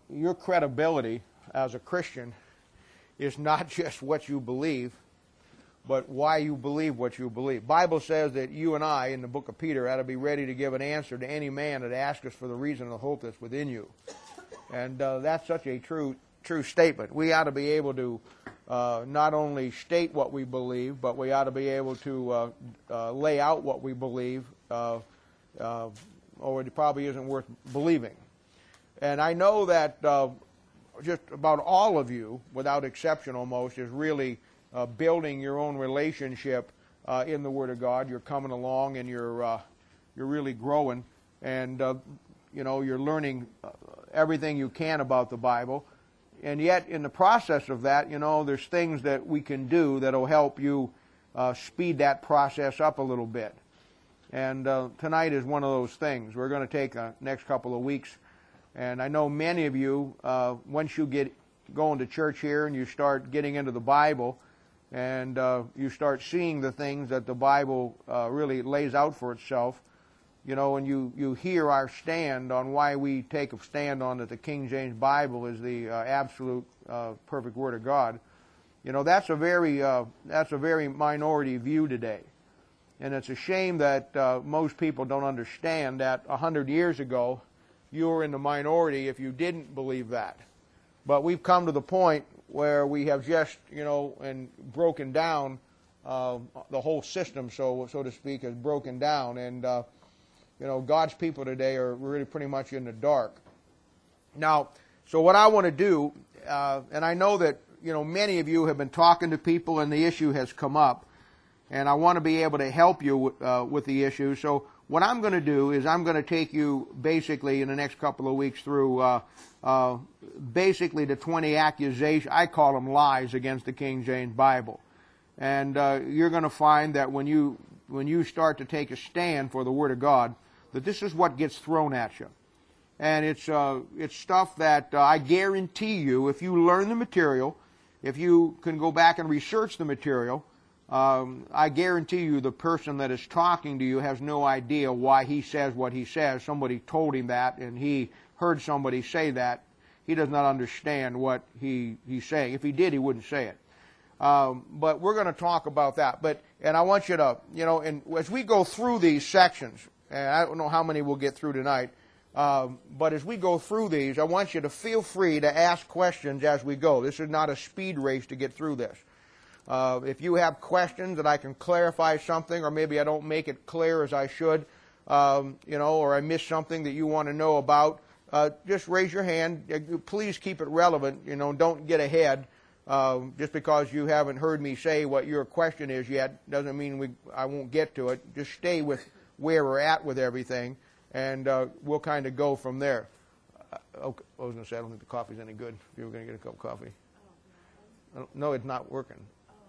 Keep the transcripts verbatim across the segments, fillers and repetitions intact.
your credibility as a Christian is not just what you believe, but why you believe what you believe. Bible says that you and I, in the book of Peter, ought to be ready to give an answer to any man that asks us for the reason of the hope that's within you. And uh, that's such a true true statement. We ought to be able to uh, not only state what we believe, but we ought to be able to uh, uh, lay out what we believe, uh, uh, or it probably isn't worth believing. And I know that uh, just about all of you, without exception almost, is really uh, building your own relationship uh, in the Word of God. You're coming along and you're uh, you're really growing, and uh, you know you're learning everything you can about the Bible. And yet, in the process of that, you know, there's things that we can do that will help you uh, speed that process up a little bit. And uh, tonight is one of those things. We're going to take the next couple of weeks. And I know many of you, uh, once you get going to church here and you start getting into the Bible and uh, you start seeing the things that the Bible uh, really lays out for itself, you know, and you, you hear our stand on why we take a stand on that the King James Bible is the uh, absolute uh, perfect Word of God, you know, that's a very uh, that's a very minority view today. And it's a shame that uh, most people don't understand that a hundred years ago you were in the minority if you didn't believe that. But we've come to the point where we have just, you know, and broken down uh, the whole system, so so to speak, has broken down. And, uh, you know, God's people today are really pretty much in the dark. Now, so what I want to do, uh, and I know that, you know, many of you have been talking to people and the issue has come up, and I want to be able to help you uh, with the issue. So what I'm going to do is I'm going to take you basically in the next couple of weeks through uh, uh, basically the twenty accusations, I call them lies, against the King James Bible. And uh, you're going to find that when you when you start to take a stand for the Word of God, that this is what gets thrown at you. And it's uh, it's stuff that uh, I guarantee you, if you learn the material, if you can go back and research the material, Um, I guarantee you the person that is talking to you has no idea why he says what he says. Somebody told him that, and he heard somebody say that. He does not understand what he, he's saying. If he did, he wouldn't say it. Um, but we're going to talk about that. But and I want you to, you know, and as we go through these sections, and I don't know how many we'll get through tonight, um, but as we go through these, I want you to feel free to ask questions as we go. This is not a speed race to get through this. Uh, if you have questions that I can clarify something, or maybe I don't make it clear as I should, um, you know, or I miss something that you want to know about, uh, just raise your hand. Please keep it relevant. You know, don't get ahead. Uh, just because you haven't heard me say what your question is yet doesn't mean we I won't get to it. Just stay with where we're at with everything, and uh, we'll kind of go from there. Uh, okay. I was going to say I don't think the coffee's any good. If you were going to get a cup of coffee. Oh, no, no, it's not working.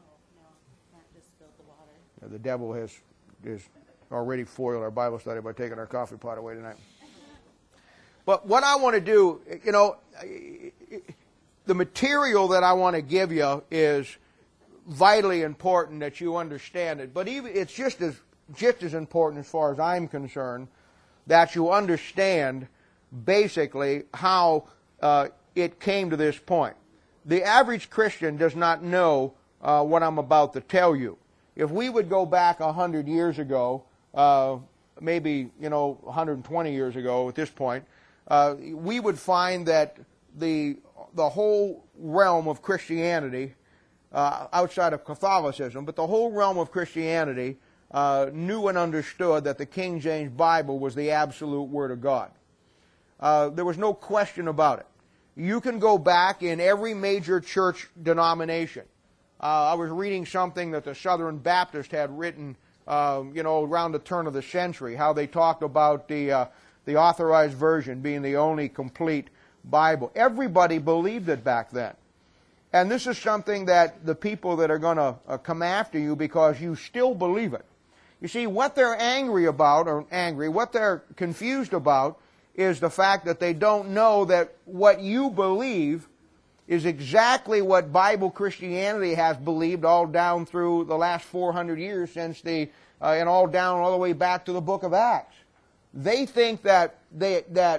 The devil has is already foiled our Bible study by taking our coffee pot away tonight. But what I want to do, you know, the material that I want to give you is vitally important that you understand it. But even it's just as just as important, as far as I'm concerned, that you understand basically how uh, it came to this point. The average Christian does not know uh, what I'm about to tell you. If we would go back a hundred years ago, uh, maybe, you know, one hundred twenty years ago at this point, uh, we would find that the the whole realm of Christianity, uh, outside of Catholicism, but the whole realm of Christianity uh, knew and understood that the King James Bible was the absolute Word of God. Uh, there was no question about it. You can go back in every major church denomination. Uh, I was reading something that the Southern Baptist had written, uh, you know, around the turn of the century, how they talked about the uh, the Authorized Version being the only complete Bible. Everybody believed it back then. And this is something that the people that are going to uh, come after you because you still believe it. You see, what they're angry about, or angry, what they're confused about is the fact that they don't know that what you believe is exactly what Bible Christianity has believed all down through the last four hundred years since the, uh, and all down all the way back to the book of Acts. They think that they, that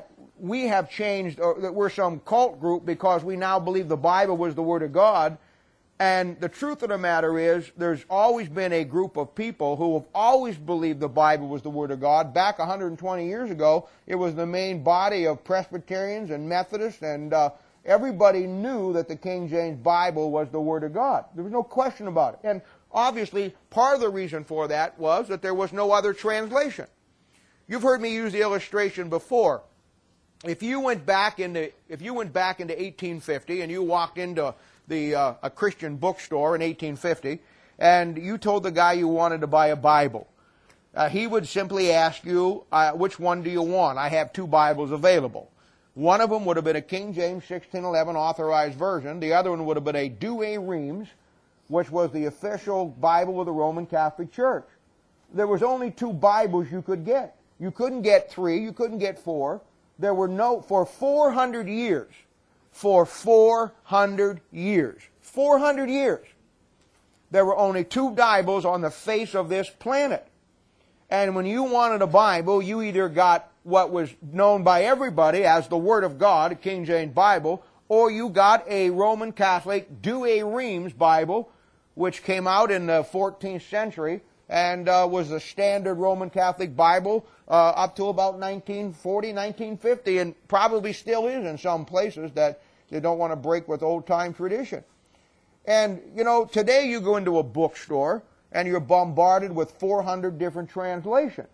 we have changed, or that we're some cult group because we now believe the Bible was the Word of God. And the truth of the matter is, there's always been a group of people who have always believed the Bible was the Word of God. Back one hundred twenty years ago, it was the main body of Presbyterians and Methodists, and uh, everybody knew that the King James Bible was the Word of God. There was no question about it. And obviously, part of the reason for that was that there was no other translation. You've heard me use the illustration before. If you went back into, if you went back into eighteen fifty and you walked into the uh, a Christian bookstore in eighteen fifty, and you told the guy you wanted to buy a Bible, uh, he would simply ask you, uh, which one do you want? I have two Bibles available. One of them would have been a King James sixteen eleven authorized version. The other one would have been a Douay-Rheims, which was the official Bible of the Roman Catholic Church. There was only two Bibles you could get. You couldn't get three. You couldn't get four. There were no, for four hundred years, for four hundred years, four hundred years, there were only two Bibles on the face of this planet. And when you wanted a Bible, you either got what was known by everybody as the Word of God, a King James Bible, or you got a Roman Catholic Douay-Rheims Bible, which came out in the fourteenth century and uh, was the standard Roman Catholic Bible uh, up to about nineteen forty, nineteen fifty, and probably still is in some places that they don't want to break with old-time tradition. And, you know, today you go into a bookstore and you're bombarded with four hundred different translations.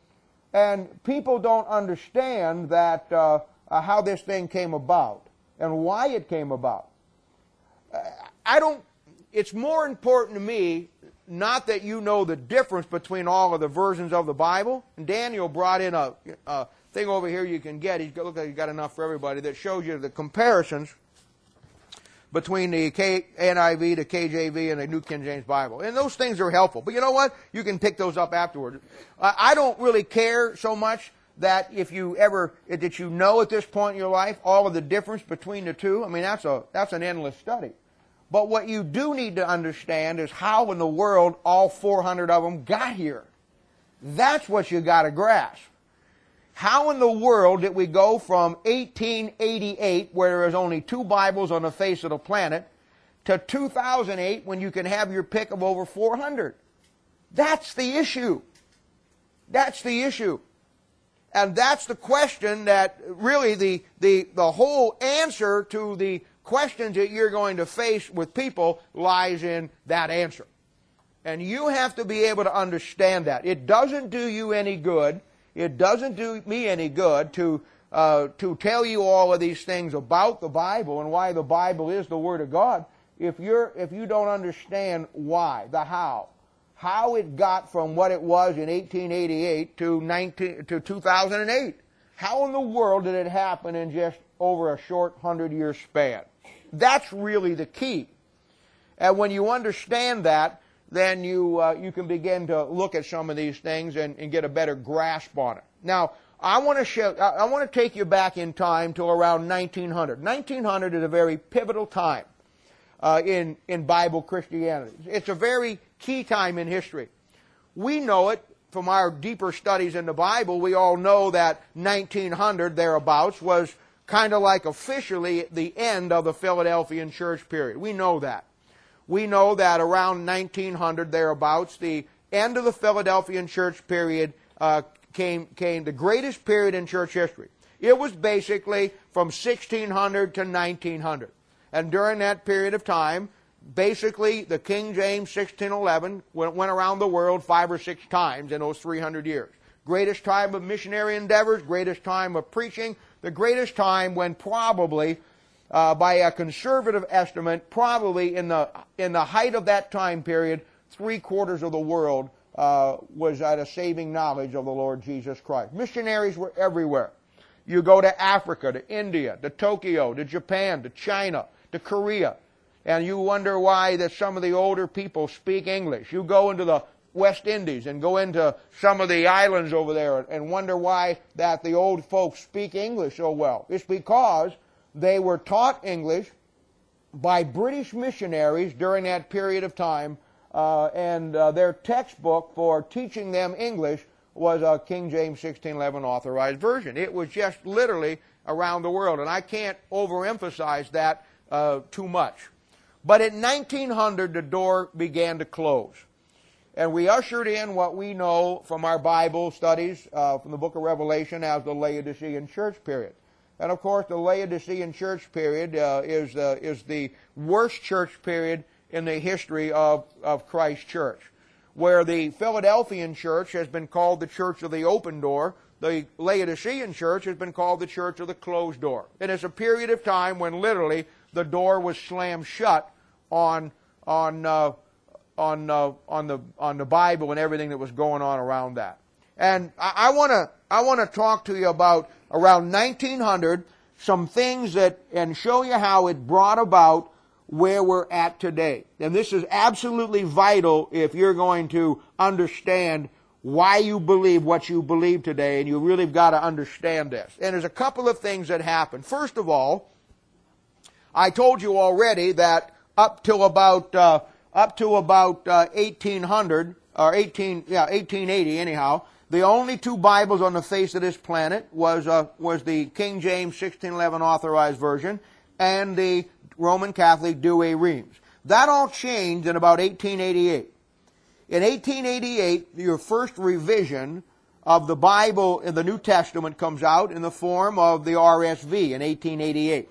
And people don't understand that uh, uh, how this thing came about and why it came about. Uh, I don't, it's more important to me not that you know the difference between all of the versions of the Bible. And Daniel brought in a, a thing over here you can get. He's got, look like he's got enough for everybody that shows you the comparisons between the K, N I V, the K J V, and the New King James Bible. And those things are helpful. But you know what? You can pick those up afterwards. Uh, I don't really care so much that if you ever, that you know at this point in your life all of the difference between the two. I mean, that's a that's an endless study. But what you do need to understand is how in the world all four hundred of them got here. That's what you got to grasp. How in the world did we go from eighteen eighty-eight, where there was only two Bibles on the face of the planet, to two thousand eight, when you can have your pick of over four hundred? That's the issue. That's the issue. And that's the question that really the, the, the whole answer to the questions that you're going to face with people lies in that answer. And you have to be able to understand that. It doesn't do you any good. It doesn't do me any good to uh, to tell you all of these things about the Bible and why the Bible is the Word of God if you're if you don't understand why, the how, how it got from what it was in eighteen eighty-eight to nineteen to two thousand eight. How in the world did it happen in just over a short hundred-year span? That's really the key. And when you understand that, then you uh, you can begin to look at some of these things and, and get a better grasp on it. Now, I want to show, I want to take you back in time to around nineteen hundred. nineteen hundred is a very pivotal time uh, in in Bible Christianity. It's a very key time in history. We know it from our deeper studies in the Bible. We all know that nineteen hundred thereabouts was kind of like officially the end of the Philadelphian church period. We know that. We know that around nineteen hundred thereabouts, the end of the Philadelphian church period uh, came, came the greatest period in church history. It was basically from sixteen hundred to nineteen hundred. And during that period of time, basically the King James sixteen eleven went, went around the world five or six times in those three hundred years. Greatest time of missionary endeavors, greatest time of preaching, the greatest time when probably Uh, by a conservative estimate, probably in the in the height of that time period, three quarters of the world uh, was at a saving knowledge of the Lord Jesus Christ. Missionaries were everywhere. You go to Africa, to India, to Tokyo, to Japan, to China, to Korea, and you wonder why that some of the older people speak English. You go into the West Indies and go into some of the islands over there and wonder why that the old folks speak English so well. It's because they were taught English by British missionaries during that period of time, uh, and uh, their textbook for teaching them English was a King James sixteen eleven authorized version. It was just literally around the world, and I can't overemphasize that uh, too much. But in nineteen hundred, the door began to close. And we ushered in what we know from our Bible studies uh, from the book of Revelation as the Laodicean church period. And of course, the Laodicean church period uh, is, uh, is the worst church period in the history of, of Christ's church. Where the Philadelphian church has been called the church of the open door, the Laodicean church has been called the church of the closed door. And it's a period of time when literally the door was slammed shut on on uh, on uh, on the on the Bible and everything that was going on around that. And I want to I want to talk to you about around nineteen hundred, some things that, and show you how it brought about where we're at today. And this is absolutely vital if you're going to understand why you believe what you believe today, and you really got to understand this. And there's a couple of things that happen. First of all, I told you already that up till about uh, up to about uh, eighteen hundred or eighteen yeah eighteen eighty anyhow, the only two Bibles on the face of this planet was uh, was the King James sixteen eleven Authorized Version and the Roman Catholic Douay Rheims. That all changed in about eighteen eighty-eight. In eighteen eighty-eight, your first revision of the Bible in the New Testament comes out in the form of the R S V in eighteen eighty-eight.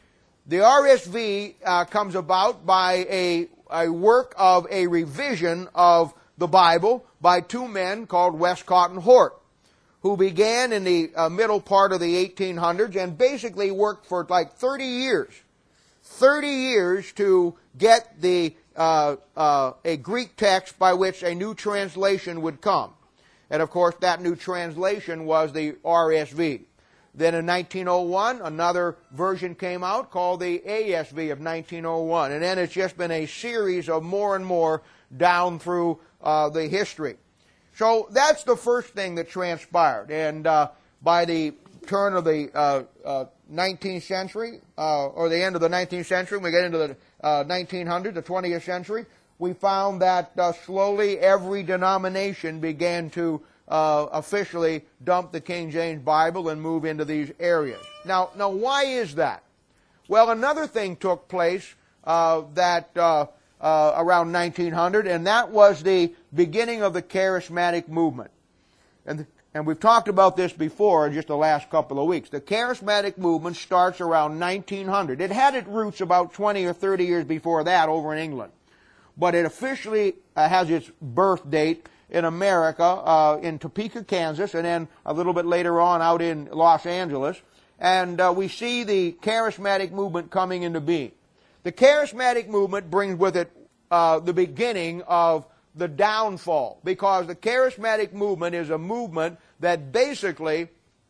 The R S V uh, comes about by a, a work of a revision of the Bible by two men called Westcott and Hort, who began in the uh, middle part of the eighteen hundreds and basically worked for like thirty years. thirty years to get the uh, uh, a Greek text by which a new translation would come. And of course that new translation was the R S V. Then in nineteen oh one, another version came out called the A S V of nineteen oh one. And then it's just been a series of more and more down through uh, the history. So that's the first thing that transpired. And uh, by the turn of the uh, uh, nineteenth century, uh, or the end of the nineteenth century, we get into the uh, nineteen hundreds, the twentieth century, we found that uh, slowly every denomination began to uh, officially dump the King James Bible and move into these areas. Now, now why is that? Well, another thing took place uh, that uh, uh, around nineteen hundred, and that was the beginning of the charismatic movement. And the, And we've talked about this before in just the last couple of weeks. The charismatic movement starts around nineteen hundred. It had its roots about twenty or thirty years before that over in England. But it officially uh, has its birth date in America, uh, in Topeka, Kansas, and then a little bit later on out in Los Angeles. And uh, we see the charismatic movement coming into being. The charismatic movement brings with it uh, the beginning of the downfall, because the charismatic movement is a movement that basically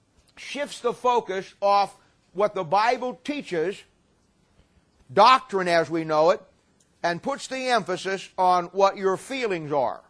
shifts the focus off what the Bible teaches, doctrine as we know it, and puts the emphasis on what your feelings are.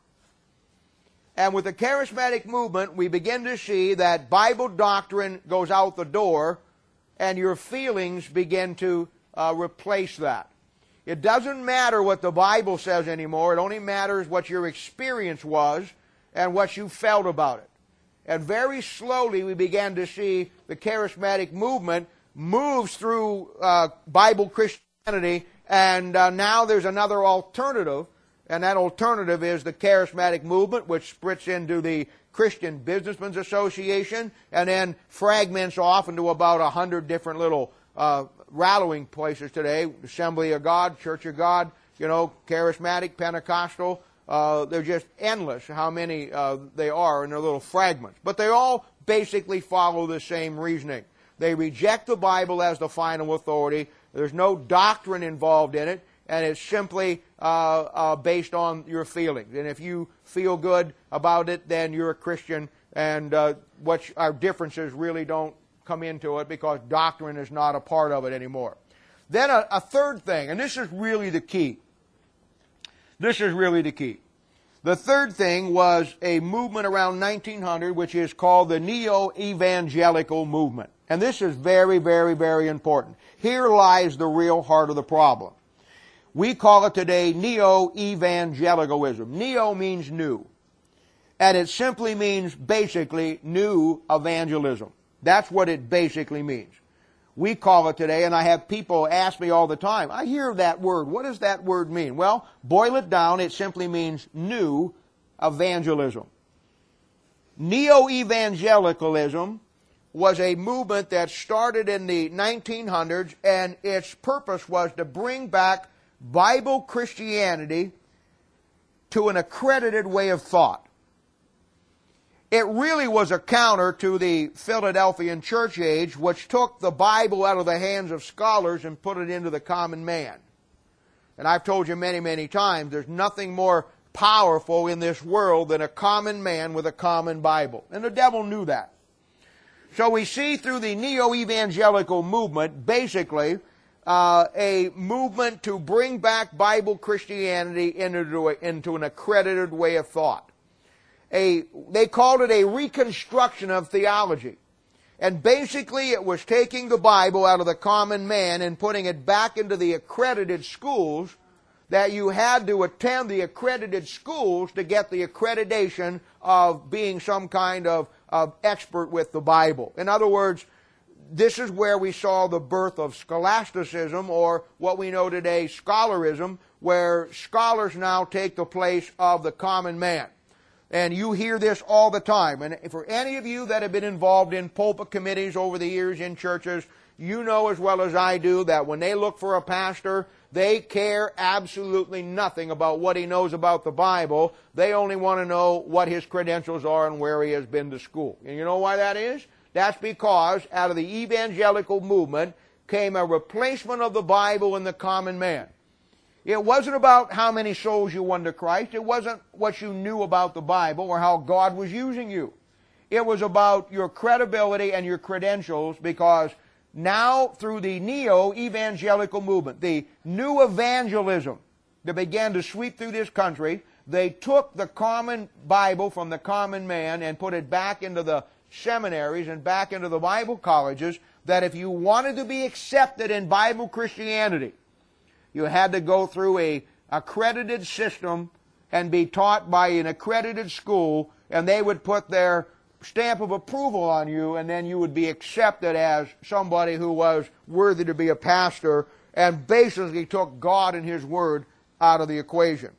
And with the charismatic movement, we begin to see that Bible doctrine goes out the door, and your feelings begin to uh, replace that. It doesn't matter what the Bible says anymore. It only matters what your experience was and what you felt about it. And very slowly we began to see the charismatic movement moves through uh, Bible Christianity, and uh, now there's another alternative, and that alternative is the charismatic movement, which splits into the Christian Businessmen's Association and then fragments off into about a hundred different little uh, rallying places today. Assembly of God, Church of God, you know, charismatic, Pentecostal. Uh, they're just endless how many uh, they are in their little fragments. But they all basically follow the same reasoning. They reject the Bible as the final authority. There's no doctrine involved in it, and it's simply uh, uh, based on your feelings. And if you feel good about it, then you're a Christian, and uh, what our differences really don't come into it, because doctrine is not a part of it anymore. Then a, a third thing, and this is really the key. This is really the key. The third thing was a movement around nineteen hundred, which is called the Neo-Evangelical movement. And this is very, very, very important. Here lies the real heart of the problem. We call it today Neo-Evangelicalism. Neo means new. And it simply means basically new evangelism. That's what it basically means. we call it today, and I have people ask me all the time, I hear that word. What does that word mean? Well, boil it down. It simply means new evangelism. Neo-evangelicalism was a movement that started in the nineteen hundreds, and its purpose was to bring back Bible Christianity to an accredited way of thought. It really was a counter to the Philadelphian church age, which took the Bible out of the hands of scholars and put it into the common man. And I've told you many, many times, there's nothing more powerful in this world than a common man with a common Bible. And the devil knew that. So we see through the neo-evangelical movement, basically, uh, a movement to bring back Bible Christianity into, a, into an accredited way of thought. A, they called it a reconstruction of theology. And basically it was taking the Bible out of the common man and putting it back into the accredited schools, that you had to attend the accredited schools to get the accreditation of being some kind of, of expert with the Bible. In other words, this is where we saw the birth of scholasticism, or what we know today, scholarism, where scholars now take the place of the common man. And you hear this all the time. And for any of you that have been involved in pulpit committees over the years in churches, you know as well as I do that when they look for a pastor, they care absolutely nothing about what he knows about the Bible. They only want to know what his credentials are and where he has been to school. And you know why that is? That's because out of the evangelical movement came a replacement of the Bible in the common man. It wasn't about how many souls you won to Christ. It wasn't what you knew about the Bible or how God was using you. It was about your credibility and your credentials, because now through the neo-evangelical movement, the new evangelism that began to sweep through this country, they took the common Bible from the common man and put it back into the seminaries and back into the Bible colleges, that if you wanted to be accepted in Bible Christianity, you had to go through a accredited system and be taught by an accredited school, and they would put their stamp of approval on you, and then you would be accepted as somebody who was worthy to be a pastor, and basically took God and His Word out of the equation.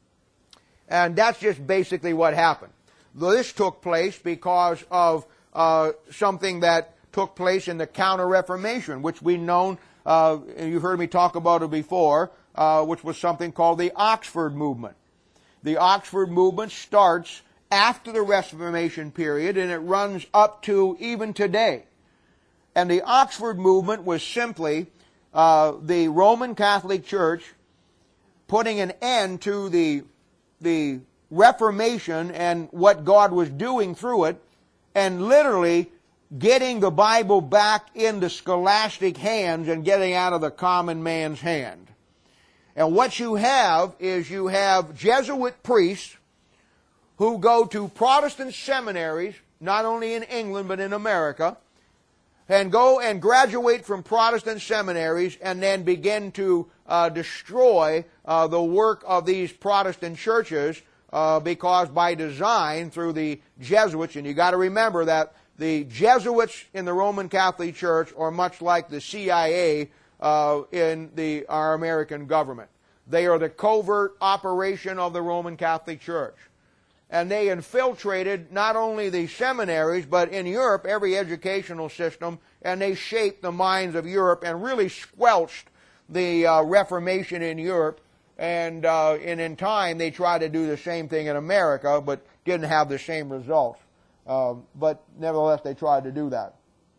And that's just basically what happened. This took place because of uh, something that took place in the Counter-Reformation, which we've known, uh, and you've heard me talk about it before, uh, which was something called the Oxford Movement. The Oxford Movement starts after the Reformation period, and it runs up to even today. And the Oxford Movement was simply uh, the Roman Catholic Church putting an end to the, the Reformation and what God was doing through it, and literally getting the Bible back into scholastic hands and getting out of the common man's hand. And what you have is you have Jesuit priests who go to Protestant seminaries, not only in England but in America, and go and graduate from Protestant seminaries and then begin to uh, destroy uh, the work of these Protestant churches, uh, because by design through the Jesuits, and you got to remember that the Jesuits in the Roman Catholic Church are much like the C I A uh, in the our American government. They are the covert operation of the Roman Catholic Church. And they infiltrated not only the seminaries, but in Europe, every educational system, and they shaped the minds of Europe and really squelched the uh, Reformation in Europe. And, uh, and in time, they tried to do the same thing in America, but didn't have the same results. Um, but nevertheless, they tried to do that.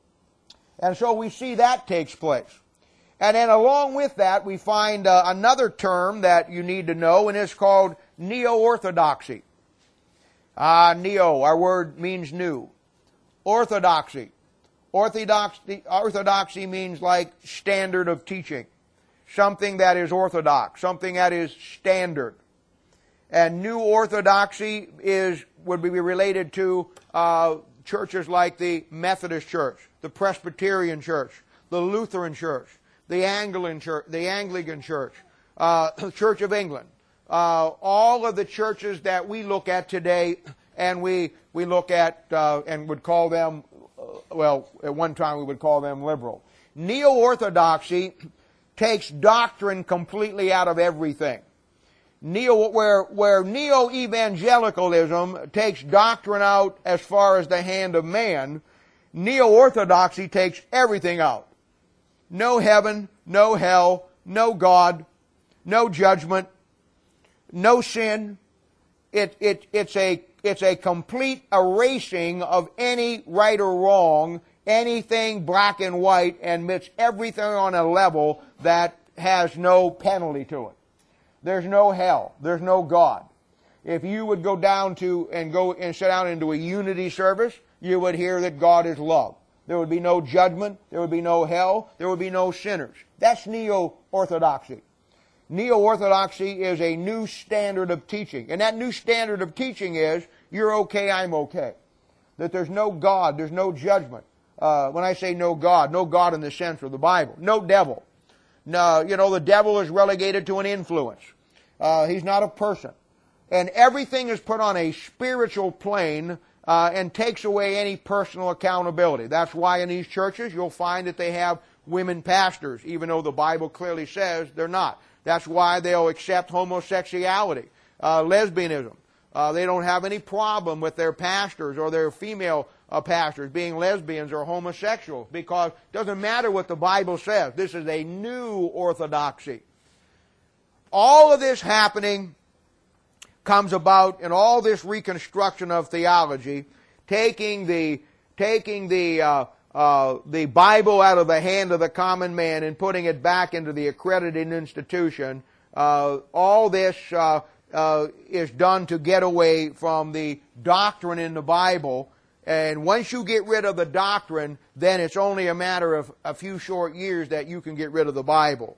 And so we see that takes place. And then along with that, we find uh, another term that you need to know, and it's called neo-orthodoxy. Ah, uh, neo, our word means new. Orthodoxy. Orthodoxy. Orthodoxy means like standard of teaching. Something that is orthodox. Something that is standard. And new orthodoxy is would be related to uh, churches like the Methodist Church, the Presbyterian Church, the Lutheran Church, the Anglican Church, the Anglican Church, uh, the Church of England. Uh, all of the churches that we look at today, and we we look at uh, and would call them, uh, well, at one time we would call them liberal. Neo-orthodoxy takes doctrine completely out of everything. Neo, where, where neo-evangelicalism takes doctrine out as far as the hand of man, neo-orthodoxy takes everything out. No heaven, no hell, no God, no judgment, no sin. It, it, it's, a, it's a complete erasing of any right or wrong, anything black and white, and puts everything on a level that has no penalty to it. There's no hell. There's no God. If you would go down to and go and sit down into a unity service, you would hear that God is love. There would be no judgment. There would be no hell. There would be no sinners. That's neo-orthodoxy. Neo-orthodoxy is a new standard of teaching. And that new standard of teaching is, you're okay, I'm okay. That there's no God, there's no judgment. Uh, when I say no God, no God in the sense of the Bible. No devil. No, you know, the devil is relegated to an influence. Uh, he's not a person. And everything is put on a spiritual plane uh, and takes away any personal accountability. That's why in these churches you'll find that they have women pastors, even though the Bible clearly says they're not. That's why they'll accept homosexuality, uh, lesbianism. Uh, they don't have any problem with their pastors or their female uh, pastors being lesbians or homosexuals, because it doesn't matter what the Bible says. This is a new orthodoxy. All of this happening comes about in all this reconstruction of theology, taking the taking the uh, uh, the Bible out of the hand of the common man and putting it back into the accredited institution. Uh, all this uh, uh, is done to get away from the doctrine in the Bible. And once you get rid of the doctrine, then it's only a matter of a few short years that you can get rid of the Bible.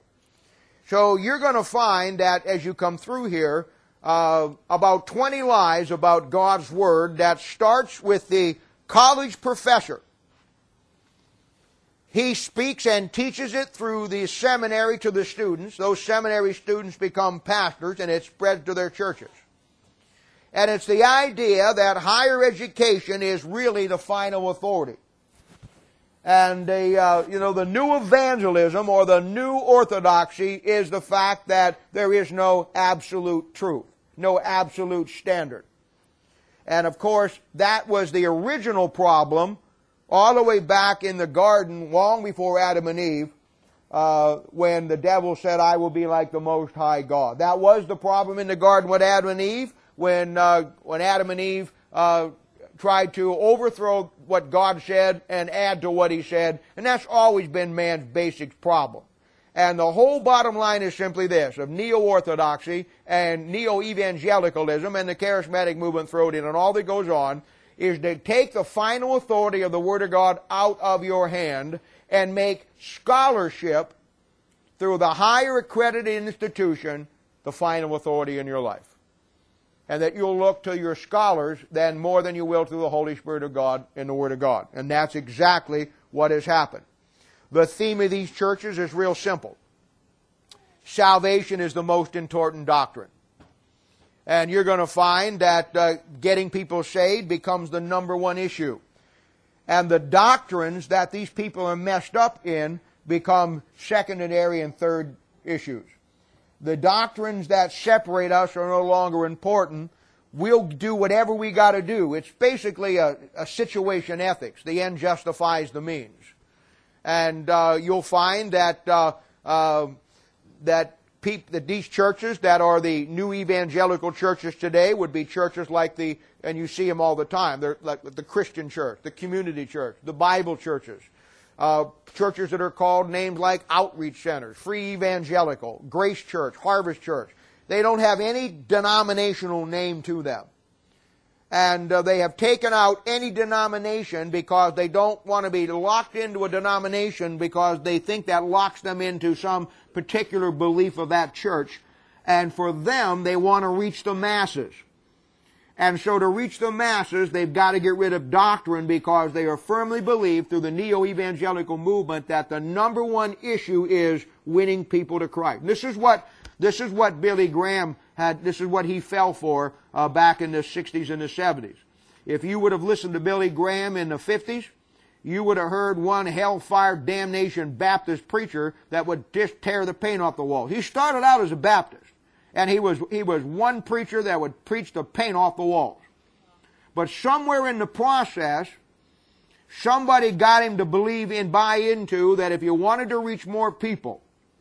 So you're going to find that as you come through here, uh, about twenty lies about God's Word that starts with the college professor. He speaks and teaches it through the seminary to the students. Those seminary students become pastors, and it spreads to their churches. And it's the idea that higher education is really the final authority. And the, uh, you know, the new evangelism or the new orthodoxy is the fact that there is no absolute truth, no absolute standard. And of course, that was the original problem all the way back in the garden, long before Adam and Eve, uh, when the devil said, I will be like the Most High God. That was the problem in the garden with Adam and Eve, when, uh, when Adam and Eve uh, tried to overthrow what God said and add to what He said. And that's always been man's basic problem. And the whole bottom line is simply this, of neo-orthodoxy and neo-evangelicalism and the charismatic movement thrown in and all that goes on, is to take the final authority of the Word of God out of your hand and make scholarship through the higher accredited institution the final authority in your life. And that you'll look to your scholars then more than you will to the Holy Spirit of God and the Word of God. And that's exactly what has happened. The theme of these churches is real simple. Salvation is the most important doctrine. And you're going to find that uh, getting people saved becomes the number one issue. And the doctrines that these people are messed up in become secondary and third issues. The doctrines that separate us are no longer important. We'll do whatever we got to do. It's basically a, a situation ethics. The end justifies the means. And uh, you'll find that uh, uh, that, peop- that these churches that are the new evangelical churches today would be churches like the, and you see them all the time, they're like the Christian church, the community church, the Bible churches. Uh, churches that are called names like outreach centers, free evangelical, Grace Church, Harvest Church. They don't have any denominational name to them. And uh, they have taken out any denomination because they don't want to be locked into a denomination because they think that locks them into some particular belief of that church. And for them, they want to reach the masses. And so to reach the masses, they've got to get rid of doctrine because they are firmly believed through the neo-evangelical movement that the number one issue is winning people to Christ. And this is what, this is what Billy Graham had, this is what he fell for uh, back in the sixties and the seventies. If you would have listened to Billy Graham in the fifties, you would have heard one hellfire damnation Baptist preacher that would just tear the paint off the walls. He started out as a Baptist, and he was, he was one preacher that would preach the paint off the walls. But somewhere in the process, somebody got him to believe and buy into that if you wanted to reach more people,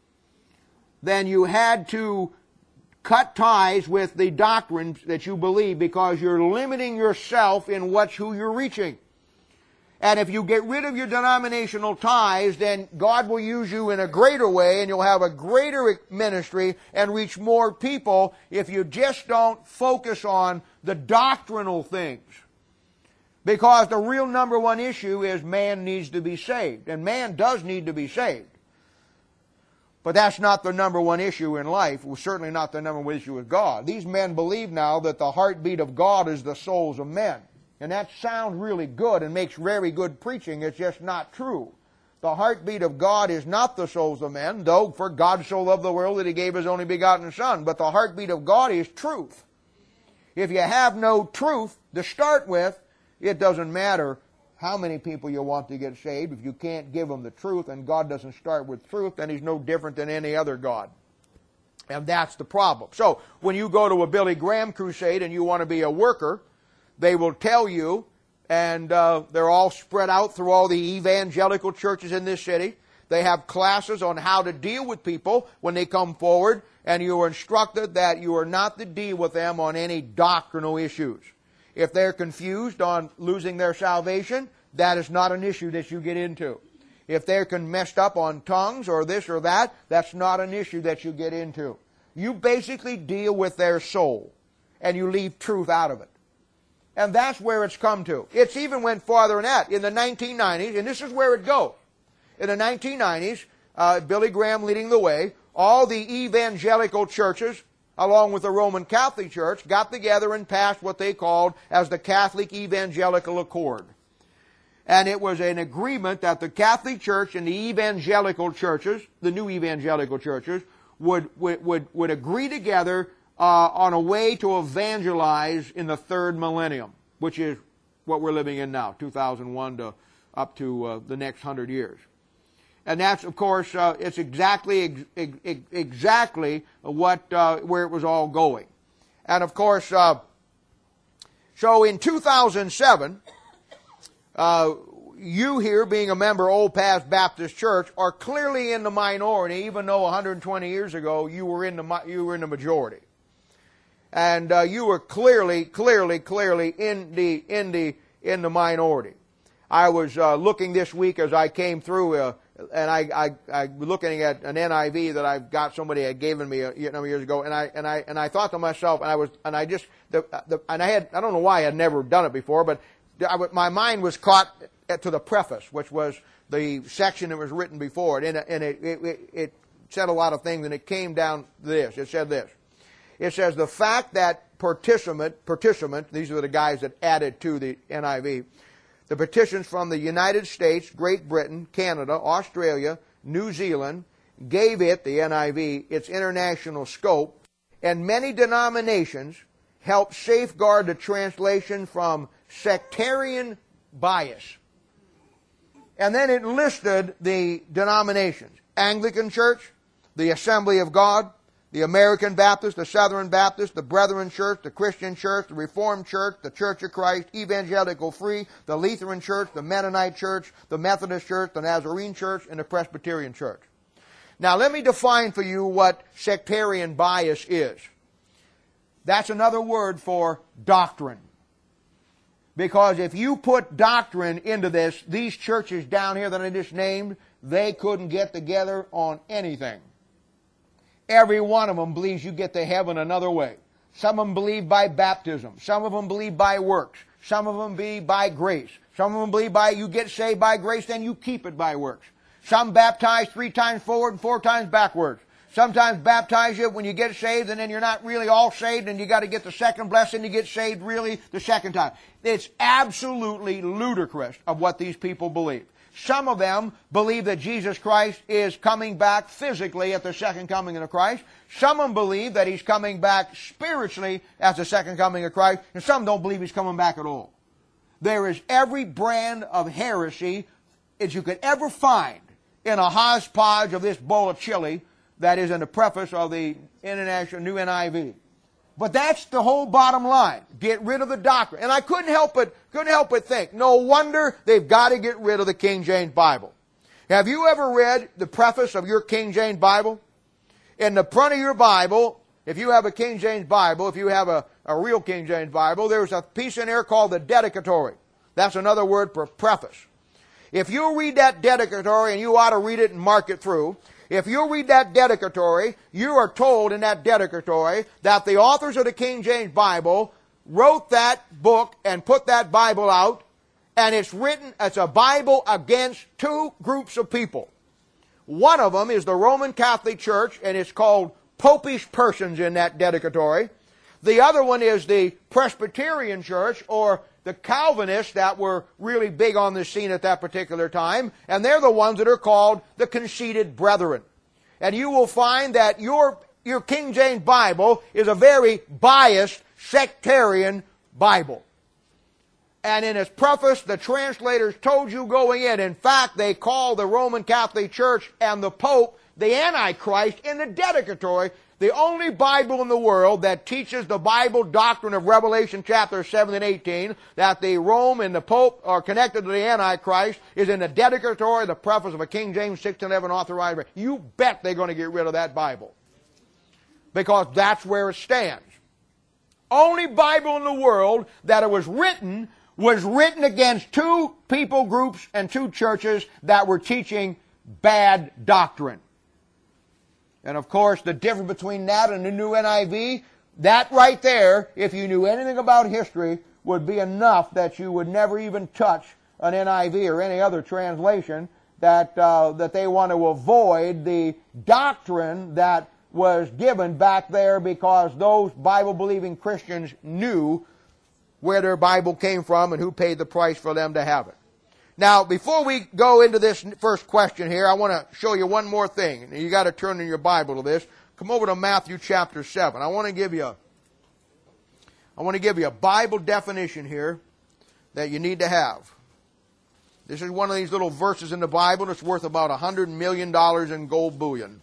then you had to cut ties with the doctrines that you believe, because you're limiting yourself in what who you're reaching. And if you get rid of your denominational ties, then God will use you in a greater way, and you'll have a greater ministry and reach more people if you just don't focus on the doctrinal things. Because the real number one issue is man needs to be saved. And man does need to be saved. But that's not the number one issue in life. It was certainly not the number one issue with God. These men believe now that the heartbeat of God is the souls of men. And that sounds really good and makes very good preaching. It's just not true. The heartbeat of God is not the souls of men, though for God so loved the world that He gave His only begotten Son. But the heartbeat of God is truth. If you have no truth to start with, it doesn't matter how many people you want to get saved. If you can't give them the truth and God doesn't start with truth, then He's no different than any other God. And that's the problem. So when you go to a Billy Graham crusade and you want to be a worker, they will tell you, and uh, they're all spread out through all the evangelical churches in this city. They have classes on how to deal with people when they come forward, and you are instructed that you are not to deal with them on any doctrinal issues. If they're confused on losing their salvation, that is not an issue that you get into. If they're messed up on tongues or this or that, that's not an issue that you get into. You basically deal with their soul, and you leave truth out of it. And that's where it's come to. It's even went farther than that. In the nineteen nineties, and this is where it goes. In the nineteen nineties, uh, Billy Graham leading the way, all the evangelical churches, along with the Roman Catholic Church, got together and passed what they called as the Catholic Evangelical Accord. And it was an agreement that the Catholic Church and the evangelical churches, the new evangelical churches, would, would, would, would agree together uh, on a way to evangelize in the third millennium, which is what we're living in now, two thousand one to up to uh, the next hundred years. And that's, of course, uh, it's exactly ex ex exactly what uh, where it was all going. And of course, uh, so in two thousand seven, uh, you here, being a member of Old Paths Baptist Church, are clearly in the minority, even though one hundred twenty years ago you were in the you were in the majority. And uh, you were clearly, clearly, clearly in the in the in the minority. I was uh, looking this week as I came through. Uh, And I, I, I was looking at an N I V that I've got somebody had given me a number of years ago, and I, and I, and I thought to myself, and I was, and I just, the, the, and I had, I don't know why I had never done it before, but I, my mind was caught to the preface, which was the section that was written before it, and, and it, it, it said a lot of things, and it came down to this. It said this. It says the fact that participant, participant, these are the guys that added to the N I V. The petitions from the United States, Great Britain, Canada, Australia, New Zealand gave it, the N I V, its international scope, and many denominations helped safeguard the translation from sectarian bias. And then it listed the denominations: Anglican Church, the Assembly of God, the American Baptist, the Southern Baptist, the Brethren Church, the Christian Church, the Reformed Church, the Church of Christ, Evangelical Free, the Lutheran Church, the Mennonite Church, the Methodist Church, the Nazarene Church, and the Presbyterian Church. Now let me define for you what sectarian bias is. That's another word for doctrine. Because if you put doctrine into this, these churches down here that I just named, they couldn't get together on anything. Every one of them believes you get to heaven another way. Some of them believe by baptism. Some of them believe by works. Some of them believe by grace. Some of them believe by you get saved by grace, then you keep it by works. Some baptize three times forward and four times backwards. Sometimes baptize you when you get saved, and then you're not really all saved, and you got to get the second blessing to get saved really the second time. It's absolutely ludicrous of what these people believe. Some of them believe that Jesus Christ is coming back physically at the second coming of Christ. Some of them believe that He's coming back spiritually at the second coming of Christ. And some don't believe He's coming back at all. There is every brand of heresy as you could ever find in a hodgepodge of this bowl of chili that is in the preface of the International New N I V. But that's the whole bottom line. Get rid of the doctrine. And I couldn't help but, couldn't help but think, no wonder they've got to get rid of the King James Bible. Have you ever read the preface of your King James Bible? In the front of your Bible, if you have a King James Bible, if you have a, a real King James Bible, there's a piece in there called the dedicatory. That's another word for preface. If you read that dedicatory, and you ought to read it and mark it through, if you read that dedicatory, you are told in that dedicatory that the authors of the King James Bible wrote that book and put that Bible out, and it's written, it's a Bible against two groups of people. One of them is the Roman Catholic Church, and it's called Popish persons in that dedicatory. The other one is the Presbyterian Church, or the Calvinists that were really big on the scene at that particular time, and they're the ones that are called the conceited brethren. And you will find that your, your King James Bible is a very biased, sectarian Bible. And in its preface, the translators told you going in, in fact, they call the Roman Catholic Church and the Pope the Antichrist in the dedicatory. The only Bible in the world that teaches the Bible doctrine of Revelation chapter seven and eighteen, that the Rome and the Pope are connected to the Antichrist, is in the dedicatory, the preface of a King James six eleven authorized. You bet they're going to get rid of that Bible. Because that's where it stands. Only Bible in the world that it was written was written against two people groups and two churches that were teaching bad doctrine. And of course, the difference between that and the New N I V, that right there, if you knew anything about history, would be enough that you would never even touch an N I V or any other translation, that, uh, that they want to avoid the doctrine that was given back there, because those Bible-believing Christians knew where their Bible came from and who paid the price for them to have it. Now, before we go into this first question here, I want to show you one more thing. You got to turn in your Bible to this. Come over to Matthew chapter seven. I want to give you a, I want to give you a Bible definition here that you need to have. This is one of these little verses in the Bible that's worth about a hundred million dollars in gold bullion.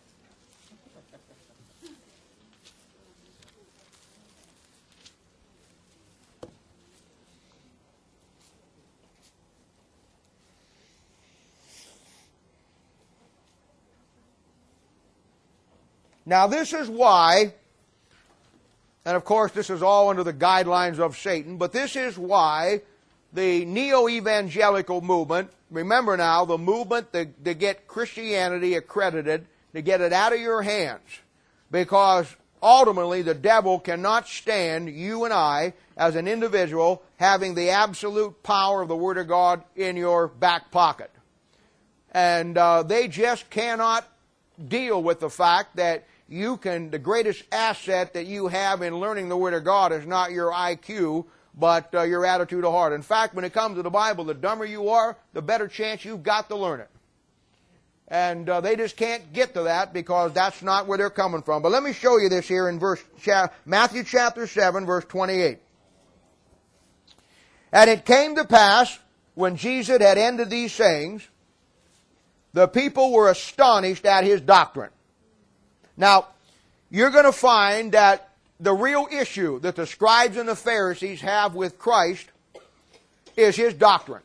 Now this is why, and of course this is all under the guidelines of Satan, but this is why the neo-evangelical movement, remember now, the movement to, to get Christianity accredited, to get it out of your hands, because ultimately the devil cannot stand you and I as an individual having the absolute power of the Word of God in your back pocket. And uh, they just cannot deal with the fact that you can, the greatest asset that you have in learning the Word of God is not your I Q, but uh, your attitude of heart. In fact, when it comes to the Bible, the dumber you are, the better chance you've got to learn it. And uh, they just can't get to that because that's not where they're coming from. But let me show you this here in verse cha- Matthew chapter seven, verse twenty-eight. And it came to pass, when Jesus had ended these sayings, the people were astonished at his doctrine. Now, you're going to find that the real issue that the scribes and the Pharisees have with Christ is his doctrine.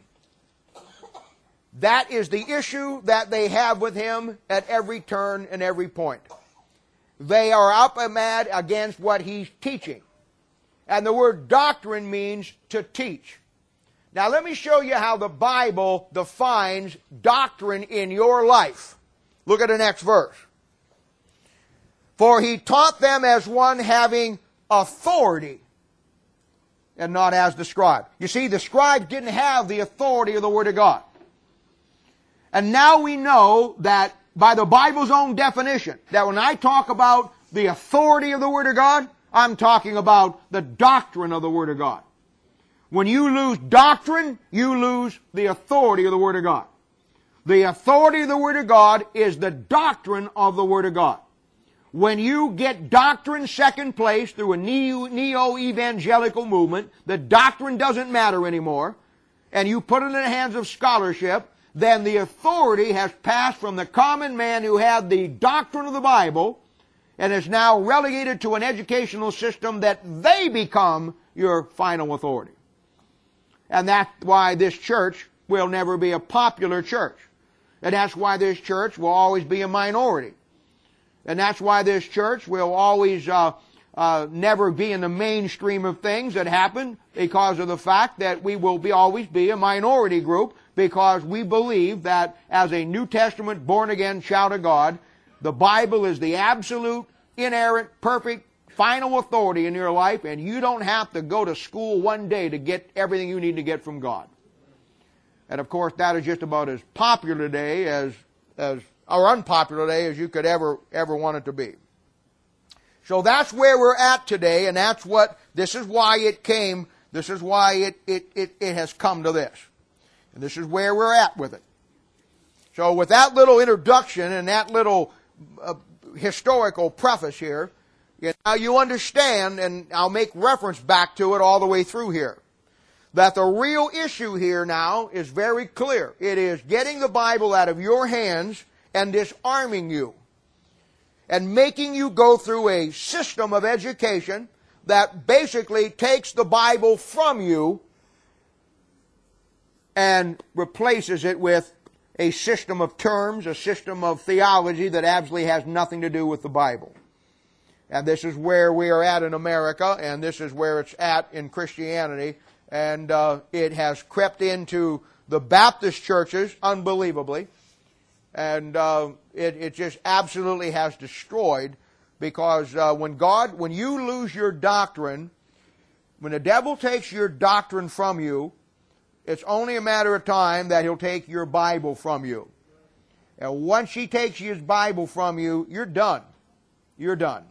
That is the issue that they have with him at every turn and every point. They are up and mad against what he's teaching. And the word doctrine means to teach. Now let me show you how the Bible defines doctrine in your life. Look at the next verse. For he taught them as one having authority, and not as the scribe. You see, the scribe didn't have the authority of the Word of God. And now we know that by the Bible's own definition, that when I talk about the authority of the Word of God, I'm talking about the doctrine of the Word of God. When you lose doctrine, you lose the authority of the Word of God. The authority of the Word of God is the doctrine of the Word of God. When you get doctrine second place through a neo-evangelical movement, the doctrine doesn't matter anymore, and you put it in the hands of scholarship, then the authority has passed from the common man who had the doctrine of the Bible and is now relegated to an educational system that they become your final authority. And that's why this church will never be a popular church. And that's why this church will always be a minority. And that's why this church will always uh, uh, never be in the mainstream of things that happen, because of the fact that we will be always be a minority group, because we believe that as a New Testament born-again child of God, the Bible is the absolute, inerrant, perfect, final authority in your life, and you don't have to go to school one day to get everything you need to get from God. And of course, that is just about as popular today as, as or unpopular today as you could ever, ever want it to be. So that's where we're at today, and that's what, this is why it came, this is why it, it, it, it has come to this. And this is where we're at with it. So with that little introduction and that little uh, historical preface here, you know, now you understand, and I'll make reference back to it all the way through here, that the real issue here now is very clear. It is getting the Bible out of your hands and disarming you, and making you go through a system of education that basically takes the Bible from you and replaces it with a system of terms, a system of theology that absolutely has nothing to do with the Bible. And this is where we are at in America, and this is where it's at in Christianity, and uh, it has crept into the Baptist churches unbelievably. And uh, it, it just absolutely has destroyed, because uh, when God, when you lose your doctrine, when the devil takes your doctrine from you, it's only a matter of time that he'll take your Bible from you. And once he takes his Bible from you, you're done. You're done.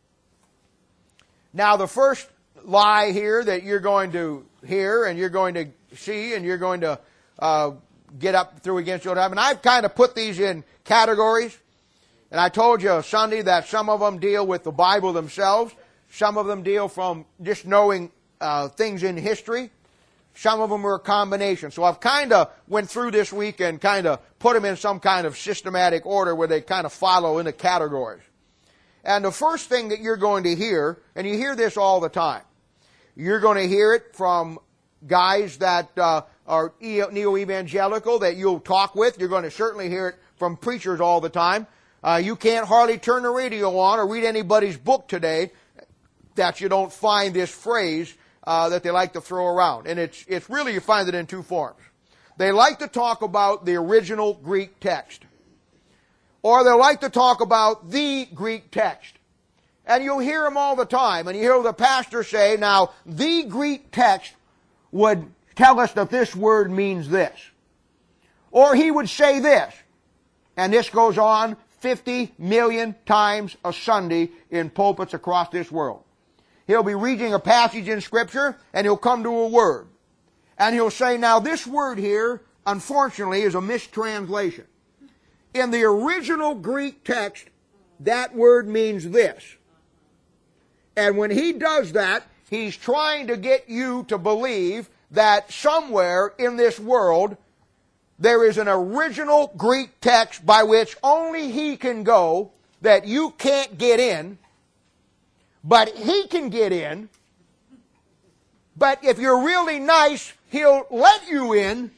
Now the first lie here that you're going to hear and you're going to see and you're going to uh, get up through against your time. And I've kind of put these in categories. And I told you Sunday that some of them deal with the Bible themselves. Some of them deal from just knowing uh, things in history. Some of them are a combination. So I've kind of went through this week and kind of put them in some kind of systematic order where they kind of follow into categories. And the first thing that you're going to hear, and you hear this all the time, you're going to hear it from guys that uh, are neo-evangelical that you'll talk with. You're going to certainly hear it from preachers all the time. Uh, you can't hardly turn the radio on or read anybody's book today that you don't find this phrase uh, that they like to throw around. And it's, it's really, you find it in two forms. They like to talk about the original Greek text. Or they like to talk about the Greek text. And you'll hear them all the time. And you hear the pastor say, now, the Greek text would tell us that this word means this. Or he would say this. And this goes on fifty million times a Sunday in pulpits across this world. He'll be reading a passage in Scripture, and he'll come to a word. And he'll say, now this word here, unfortunately, is a mistranslation. In the original Greek text, that word means this. And when he does that, he's trying to get you to believe that somewhere in this world there is an original Greek text by which only he can go, that you can't get in, but he can get in. But if you're really nice, he'll let you in.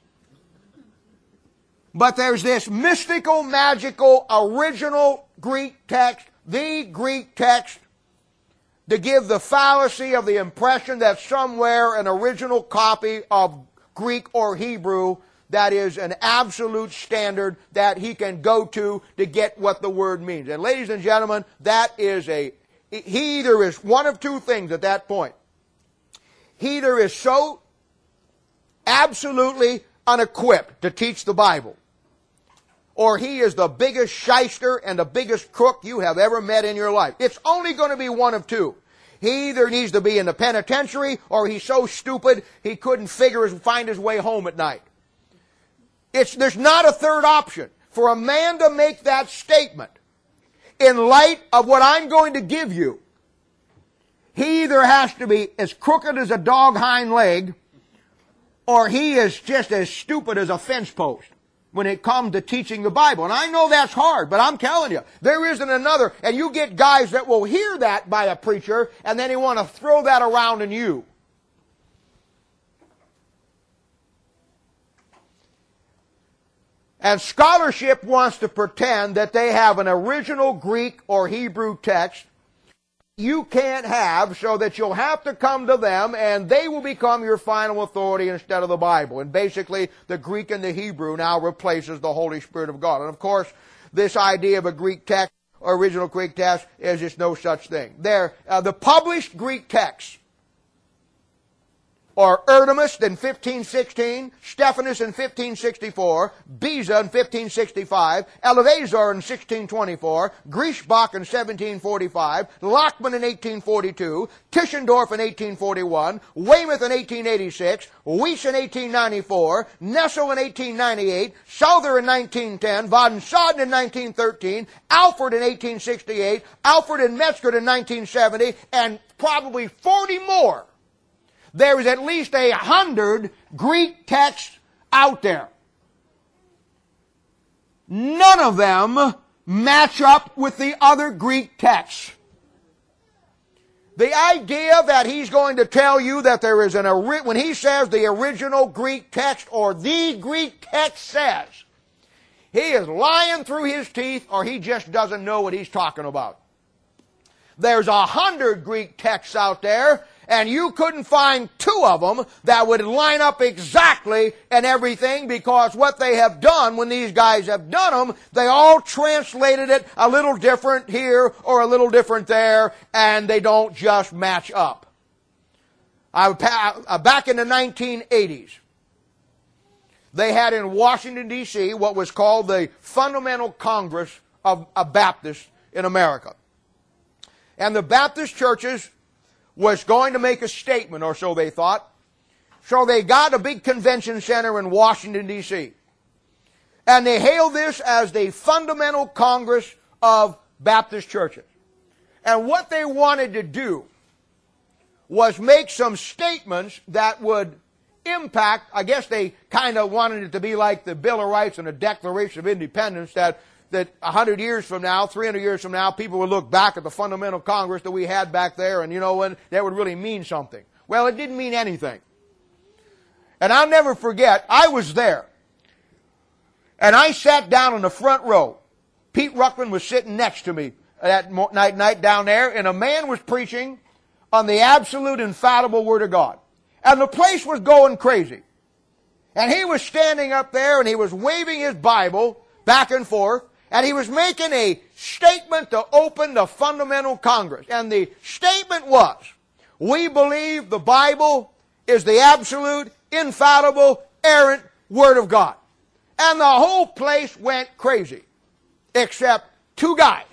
But there's this mystical, magical, original Greek text, the Greek text, to give the fallacy of the impression that somewhere an original copy of Greek or Hebrew that is an absolute standard that he can go to to get what the word means. And ladies and gentlemen, that is a, he either is one of two things at that point. He either is so absolutely unequipped to teach the Bible, or he is the biggest shyster and the biggest crook you have ever met in your life. It's only going to be one of two. He either needs to be in the penitentiary, or he's so stupid he couldn't figure his, find his way home at night. It's, there's not a third option. For a man to make that statement, in light of what I'm going to give you, he either has to be as crooked as a dog hind leg, or he is just as stupid as a fence post. when it comes to teaching the Bible. And I know that's hard, but I'm telling you, there isn't another. And you get guys that will hear that by a preacher, and then they want to throw that around in you. And scholarship wants to pretend that they have an original Greek or Hebrew text you can't have, so that you'll have to come to them and they will become your final authority instead of the Bible. And basically, the Greek and the Hebrew now replaces the Holy Spirit of God. And of course, this idea of a Greek text or original Greek text is just no such thing. There, uh, the published Greek texts or Erdemus in fifteen sixteen, Stephanus in fifteen sixty-four, Beza in fifteen sixty-five, Eleazar in sixteen twenty-four, Griesbach in seventeen forty-five, Lachmann in eighteen forty-two, Tischendorf in eighteen forty-one, Weymouth in eighteen eighty-six, Weiss in eighteen ninety-four, Nessel in eighteen ninety-eight, Souther in nineteen ten, von Soden in nineteen thirteen, Alford in eighteen sixty-eight, Alfred and Metzger in nineteen seventy, and probably forty more. There is at least a hundred Greek texts out there. None of them match up with the other Greek texts. The idea that he's going to tell you that there is an, when he says the original Greek text or the Greek text says, he is lying through his teeth or he just doesn't know what he's talking about. There's a hundred Greek texts out there, and you couldn't find two of them that would line up exactly and everything, because what they have done when these guys have done them, they all translated it a little different here or a little different there, and they don't just match up. I, back in the nineteen eighties, they had in Washington, D C what was called the Fundamental Congress of, of Baptists in America. And the Baptist churches was going to make a statement, or so they thought. So they got a big convention center in Washington, D C And they hailed this as the Fundamental Congress of Baptist Churches. And what they wanted to do was make some statements that would impact, I guess they kind of wanted it to be like the Bill of Rights and the Declaration of Independence, that that a hundred years from now, three hundred years from now, people would look back at the Fundamental Congress that we had back there, and you know, and that would really mean something. Well, it didn't mean anything. And I'll never forget, I was there. And I sat down in the front row. Pete Ruckman was sitting next to me that night, night down there, and a man was preaching on the absolute infallible Word of God. And the place was going crazy. And he was standing up there, and he was waving his Bible back and forth, and he was making a statement to open the Fundamental Congress. And the statement was, we believe the Bible is the absolute, infallible, errant Word of God. And the whole place went crazy, except two guys.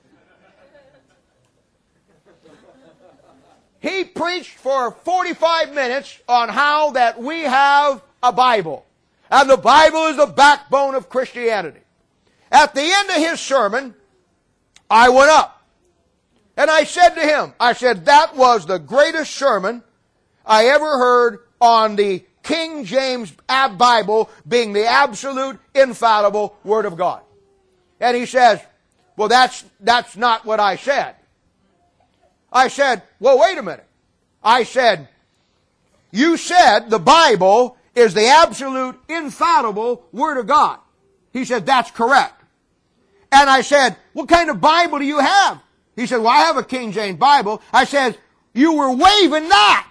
He preached for forty-five minutes on how that we have a Bible, and the Bible is the backbone of Christianity. At the end of his sermon, I went up, and I said to him, I said, that was the greatest sermon I ever heard on the King James Bible being the absolute, infallible Word of God. And he says, well, that's, that's not what I said. I said, well, wait a minute. I said, you said the Bible is the absolute, infallible Word of God. He said, that's correct. And I said, what kind of Bible do you have? He said, well, I have a King James Bible. I said, you were waving that.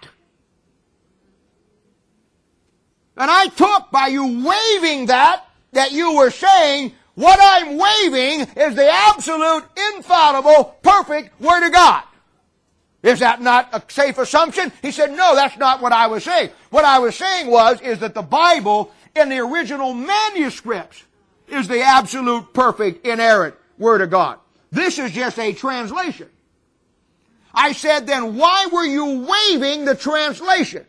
And I took by you waving that, that you were saying, what I'm waving is the absolute, infallible, perfect Word of God. Is that not a safe assumption? He said, no, that's not what I was saying. What I was saying was, is that the Bible in the original manuscripts is the absolute, perfect, inerrant Word of God. This is just a translation. I said, then why were you waving the translation?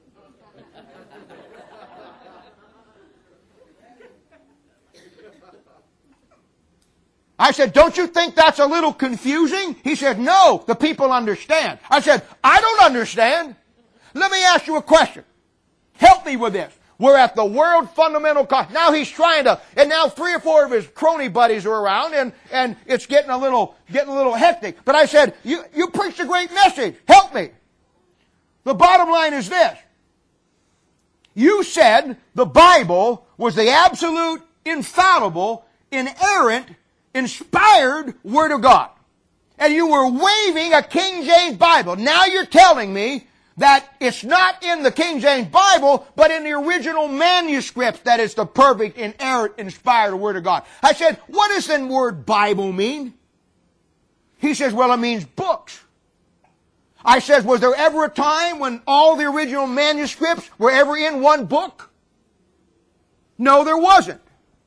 I said, don't you think that's a little confusing? He said, no, the people understand. I said, I don't understand. Let me ask you a question. Help me with this. We're at the World Fundamental Conference. Now he's trying to, and now three or four of his crony buddies are around, and, and it's getting a little, getting a little hectic. But I said, you, you preached a great message. Help me. The bottom line is this. You said the Bible was the absolute, infallible, inerrant, inspired Word of God. And you were waving a King James Bible. Now you're telling me that it's not in the King James Bible, but in the original manuscripts that it's the perfect, inerrant, inspired Word of God. I said, what does the word Bible mean? He says, well, it means books. I says, was there ever a time when all the original manuscripts were ever in one book? No, there wasn't.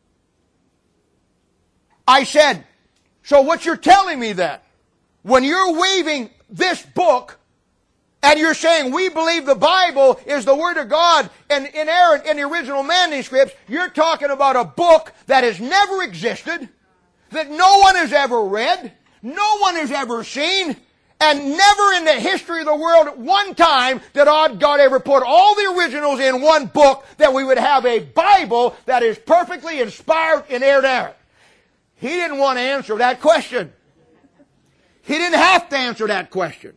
I said, so what you're telling me then, when you're waving this book, and you're saying we believe the Bible is the Word of God and inerrant in the original manuscripts, you're talking about a book that has never existed, that no one has ever read, no one has ever seen, and never in the history of the world at one time did God ever put all the originals in one book, that we would have a Bible that is perfectly inspired and inerrant. He didn't want to answer that question. He didn't have to answer that question.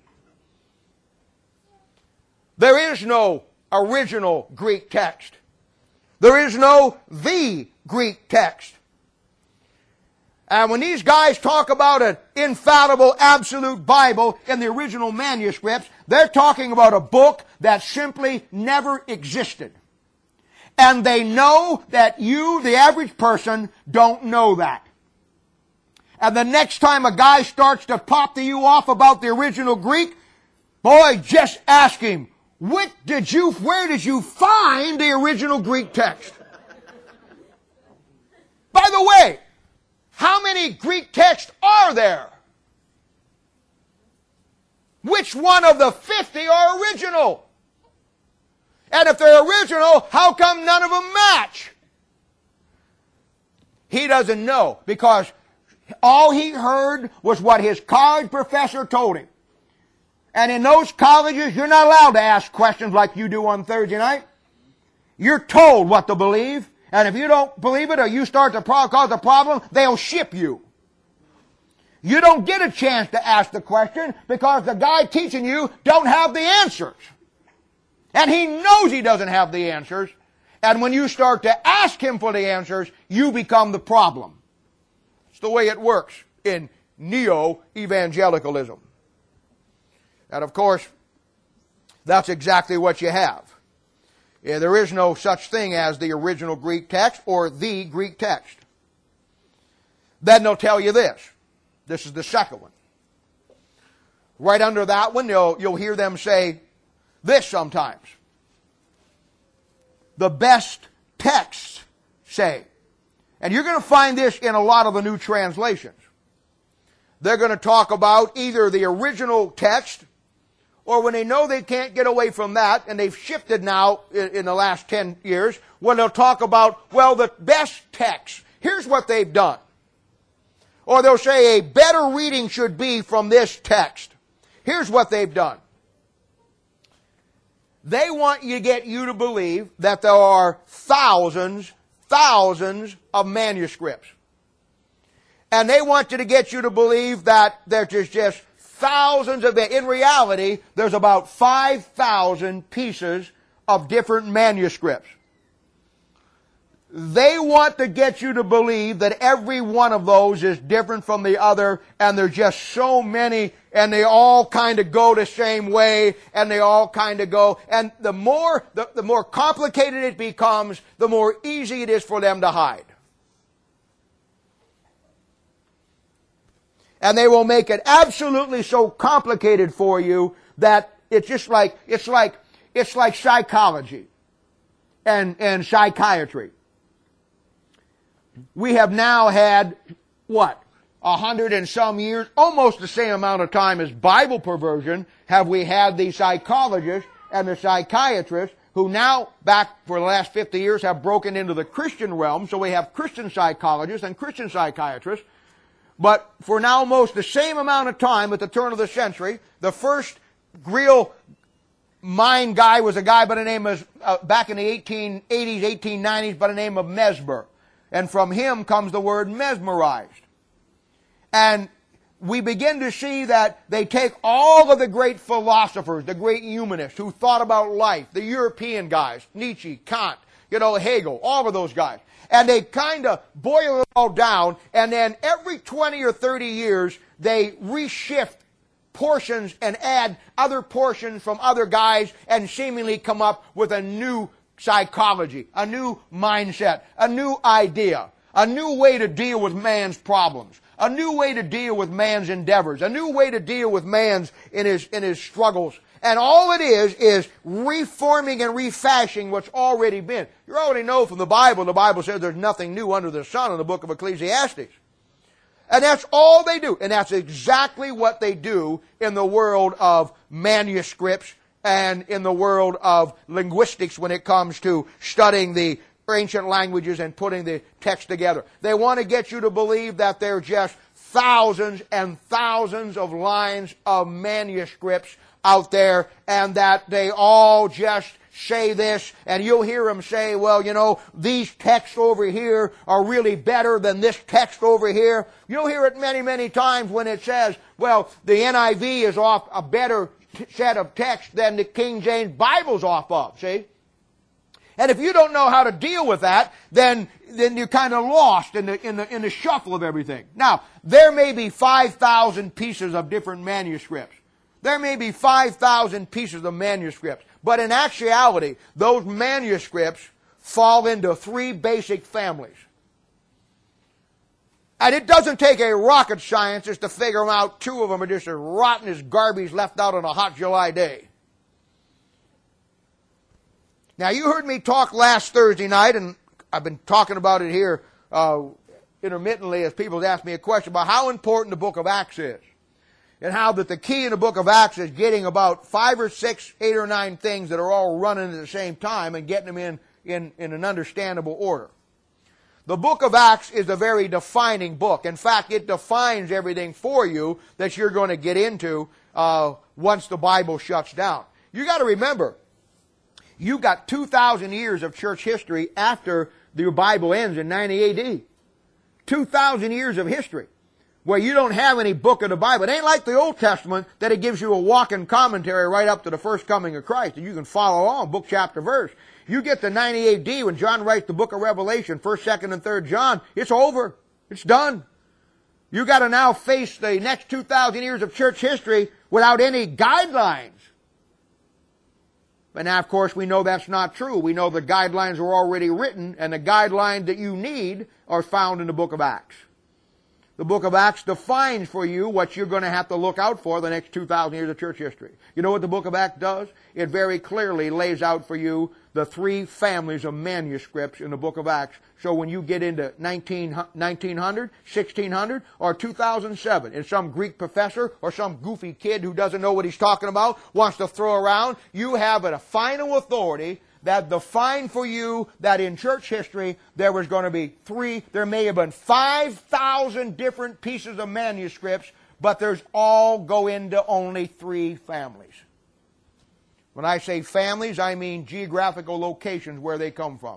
There is no original Greek text. There is no the Greek text. And when these guys talk about an infallible, absolute Bible in the original manuscripts, they're talking about a book that simply never existed. And they know that you, the average person, don't know that. And the next time a guy starts to pop to you off about the original Greek, boy, just ask him, What did you, where did you find the original Greek text? By the way, how many Greek texts are there? Which one of the fifty are original? And if they're original, how come none of them match? He doesn't know, because all he heard was what his college professor told him. And in those colleges, you're not allowed to ask questions like you do on Thursday night. You're told what to believe. And if you don't believe it or you start to pro- cause a problem, they'll ship you. You don't get a chance to ask the question because the guy teaching you don't have the answers. And he knows he doesn't have the answers. And when you start to ask him for the answers, you become the problem. It's the way it works in neo-evangelicalism. And of course, that's exactly what you have. Yeah, there is no such thing as the original Greek text or the Greek text. Then they'll tell you this. This is the second one. Right under that one, you'll, you'll hear them say this sometimes. The best texts say. And you're going to find this in a lot of the new translations. They're going to talk about either the original text, or when they know they can't get away from that, and they've shifted now in, in the last ten years, when they'll talk about, well, the best text. Here's what they've done. Or they'll say a better reading should be from this text. Here's what they've done. They want you to get you to believe that there are thousands, thousands of manuscripts. And they want you to get you to believe that there's just thousands of them. In reality, there's about five thousand pieces of different manuscripts. They want to get you to believe that every one of those is different from the other, and there's just so many, and they all kind of go the same way, and they all kind of go, and the more, the, the more complicated it becomes, the more easy it is for them to hide. And they will make it absolutely so complicated for you that it's just like, it's like, it's like psychology and, and psychiatry. We have now had, what, a hundred and some years, almost the same amount of time as Bible perversion, have we had the psychologists and the psychiatrists who now, back for the last fifty years, have broken into the Christian realm. So we have Christian psychologists and Christian psychiatrists. But for now almost the same amount of time at the turn of the century, the first real mine guy was a guy by the name of, uh, back in the eighteen eighties, eighteen nineties, by the name of Mesmer. And from him comes the word mesmerized. And we begin to see that they take all of the great philosophers, the great humanists who thought about life, the European guys, Nietzsche, Kant, you know, Hegel, all of those guys. And they kind of boil it all down, and then every twenty or thirty years, they reshift portions and add other portions from other guys and seemingly come up with a new psychology, a new mindset, a new idea, a new way to deal with man's problems, a new way to deal with man's endeavors, a new way to deal with man's in his, in his struggles. And all it is, is reforming and refashioning what's already been. You already know from the Bible, the Bible says there's nothing new under the sun in the book of Ecclesiastes. And that's all they do. And that's exactly what they do in the world of manuscripts and in the world of linguistics when it comes to studying the ancient languages and putting the text together. They want to get you to believe that they're just thousands and thousands of lines of manuscripts out there, and that they all just say this, and you'll hear them say, well, you know, these texts over here are really better than this text over here. You'll hear it many, many times when it says, well, the N I V is off a better t- set of text than the King James Bible's off of, see? And if you don't know how to deal with that, then then you're kind of lost in the in the in the shuffle of everything. Now, there may be five thousand pieces of different manuscripts. There may be five thousand pieces of manuscripts, but in actuality, those manuscripts fall into three basic families. And it doesn't take a rocket scientist to figure out two of them are just as rotten as garbage left out on a hot July day. Now, you heard me talk last Thursday night, and I've been talking about it here uh, intermittently as people ask me a question about how important the book of Acts is. And how that the key in the book of Acts is getting about five or six, eight or nine things that are all running at the same time and getting them in, in, in an understandable order. The book of Acts is a very defining book. In fact, it defines everything for you that you're going to get into uh, once the Bible shuts down. You got to remember, you got two thousand years of church history after the Bible ends in ninety A D. two thousand years of history where you don't have any book of the Bible. It ain't like the Old Testament that it gives you a walking commentary right up to the first coming of Christ, and you can follow along, book, chapter, verse. You get to ninety A D when John writes the book of Revelation, first, second, and third John, it's over. It's done. You got to now face the next two thousand years of church history without any guidelines. But now, of course, we know that's not true. We know the guidelines are already written, and the guidelines that you need are found in the book of Acts. The book of Acts defines for you what you're going to have to look out for the next two thousand years of church history. You know what the book of Acts does? It very clearly lays out for you the three families of manuscripts in the book of Acts. So when you get into nineteen hundred, sixteen hundred, or two thousand seven, and some Greek professor or some goofy kid who doesn't know what he's talking about wants to throw around, you have a final authority that defined for you that in church history there was going to be three, there may have been five thousand different pieces of manuscripts, but there's all go into only three families. When I say families, I mean geographical locations where they come from.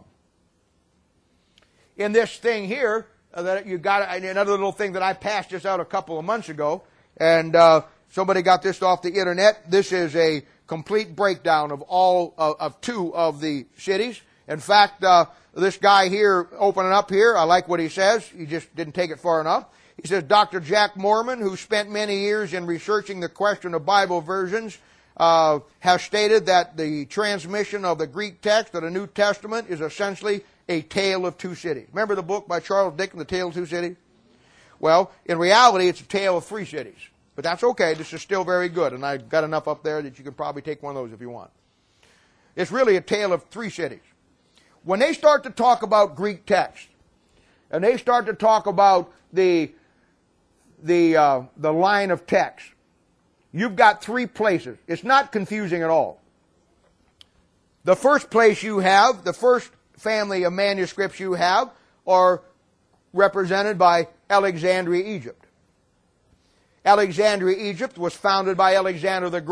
In this thing here, uh, that you got another little thing that I passed just out a couple of months ago, and uh, somebody got this off the internet. This is a complete breakdown of all uh, of two of the cities. In fact, uh, this guy here opening up here, I like what he says. He just didn't take it far enough. He says, Doctor Jack Mormon, who spent many years in researching the question of Bible versions, uh, has stated that the transmission of the Greek text of the New Testament is essentially a tale of two cities. Remember the book by Charles Dickens, The Tale of Two Cities? Well, in reality, it's a tale of three cities. But that's okay. This is still very good. And I've got enough up there that you can probably take one of those if you want. It's really a tale of three cities. When they start to talk about Greek text, and they start to talk about the, the, uh, the line of text, you've got three places. It's not confusing at all. The first place you have, the first family of manuscripts you have, are represented by Alexandria, Egypt. Alexandria, Egypt was founded by Alexander the Great.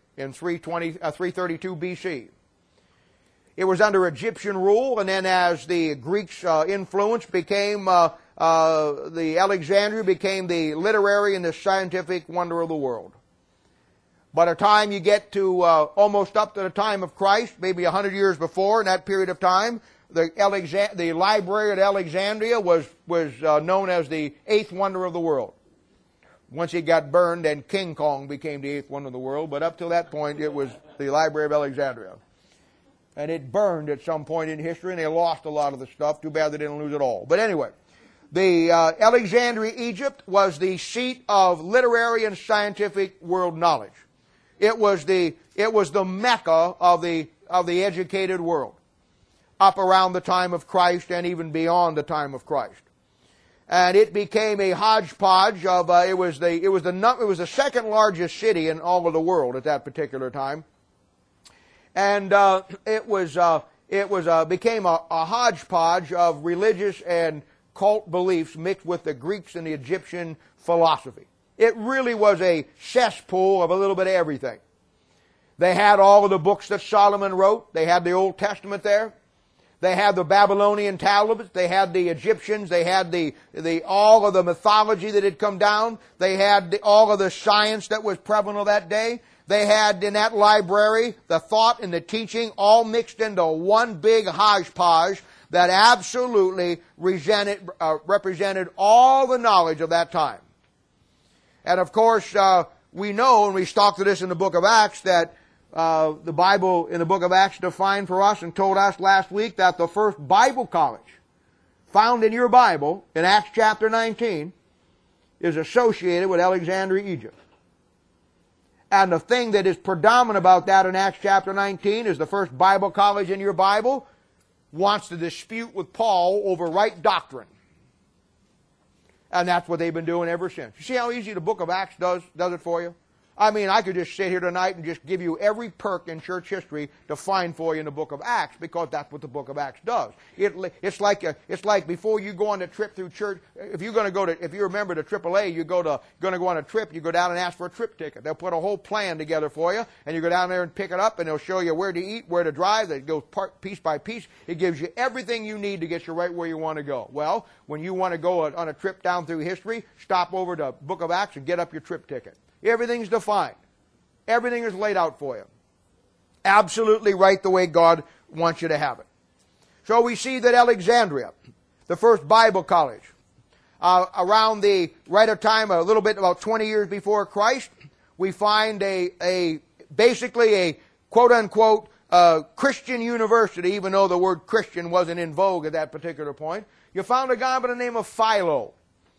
in three twenty, uh, three thirty-two B C. It was under Egyptian rule, and then as the Greeks' uh, influence became, uh, uh, the Alexandria became the literary and the scientific wonder of the world. By the time you get to uh, almost up to the time of Christ, maybe a hundred years before, in that period of time, the, Alexa- the library at Alexandria was, was uh, known as the eighth wonder of the world. Once it got burned, then King Kong became the eighth wonder of the world, but up till that point, it was the Library of Alexandria. And it burned at some point in history, and they lost a lot of the stuff. Too bad they didn't lose it all. But anyway, the uh, Alexandria, Egypt, was the seat of literary and scientific world knowledge. It was the it was the Mecca of the of the educated world, up around the time of Christ and even beyond the time of Christ. And it became a hodgepodge of uh, it was the it was the it was the second largest city in all of the world at that particular time, and uh, it was uh, it was uh, became a, a hodgepodge of religious and cult beliefs mixed with the Greeks and the Egyptian philosophy. It really was a cesspool of a little bit of everything. They had all of the books that Solomon wrote. They had the Old Testament there. They had the Babylonian tablets. They had the Egyptians. They had the, the all of the mythology that had come down. They had the, all of the science that was prevalent that day. They had in that library the thought and the teaching all mixed into one big hodgepodge that absolutely represented, uh, represented all the knowledge of that time. And of course, uh, we know, and we talked to this in the book of Acts, that uh, the Bible in the book of Acts defined for us and told us last week that the first Bible college found in your Bible in Acts chapter nineteen is associated with Alexandria, Egypt. And the thing that is predominant about that in Acts chapter nineteen is the first Bible college in your Bible wants to dispute with Paul over right doctrine. And that's what they've been doing ever since. You see how easy the book of Acts does, does it for you? I mean, I could just sit here tonight and just give you every perk in church history to find for you in the book of Acts, because that's what the book of Acts does. It, it's like a, it's like before you go on a trip through church. If you're going to go to, if you remember the triple A, you go to going to go on a trip. You go down and ask for a trip ticket. They'll put a whole plan together for you, and you go down there and pick it up, and they'll show you where to eat, where to drive. It goes part, piece by piece. It gives you everything you need to get you right where you want to go. Well, when you want to go on a trip down through history, stop over to the book of Acts and get up your trip ticket. Everything's defined. Everything is laid out for you. Absolutely right the way God wants you to have it. So we see that Alexandria, the first Bible college, uh, around the right of time, a little bit about twenty years before Christ, we find a, a basically a quote-unquote uh, Christian university, even though the word Christian wasn't in vogue at that particular point. You found a guy by the name of Philo.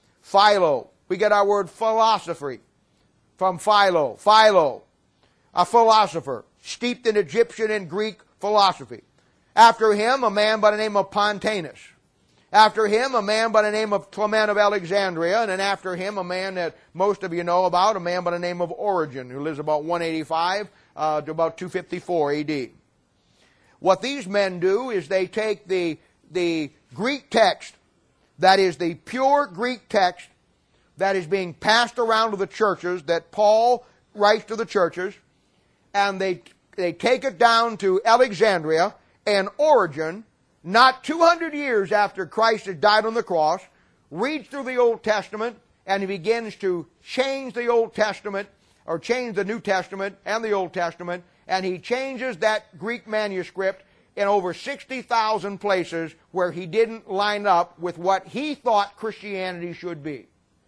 Philo. We get our word philosophy from Philo. Philo. A philosopher, steeped in Egyptian and Greek philosophy. After him, a man by the name of Pontanus. After him, a man by the name of Clement of Alexandria. And then after him, a man that most of you know about, a man by the name of Origen, who lives about one eighty-five uh, to about two fifty-four A D. What these men do is they take the, the Greek text, that is the pure Greek text that is being passed around to the churches, that Paul writes to the churches, and they they take it down to Alexandria, and Origen, not two hundred years after Christ had died on the cross, reads through the Old Testament, and he begins to change the Old Testament, or change the New Testament and the Old Testament, and he changes that Greek manuscript in over sixty thousand places where he didn't line up with what he thought Christianity should be.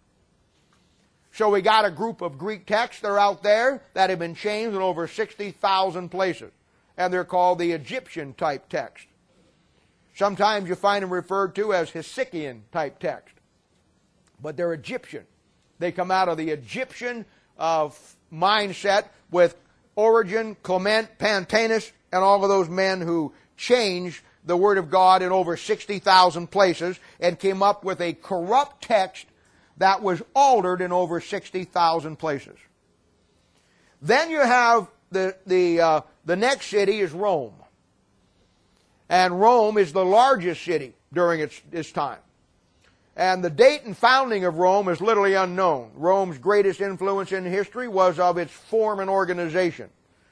So we got a group of Greek texts that are out there that have been changed in over sixty thousand places. And they're called the Egyptian type text. Sometimes you find them referred to as Hesychian type text. But they're Egyptian. They come out of the Egyptian uh, mindset with Origen, Clement, Pontanus, and all of those men who changed the Word of God in over sixty thousand places and came up with a corrupt text that was altered in over sixty thousand places. Then you have the, the, uh, the next city is Rome. And Rome is the largest city during its, its time. And the date and founding of Rome is literally unknown. Rome's greatest influence in history was of its form and organization.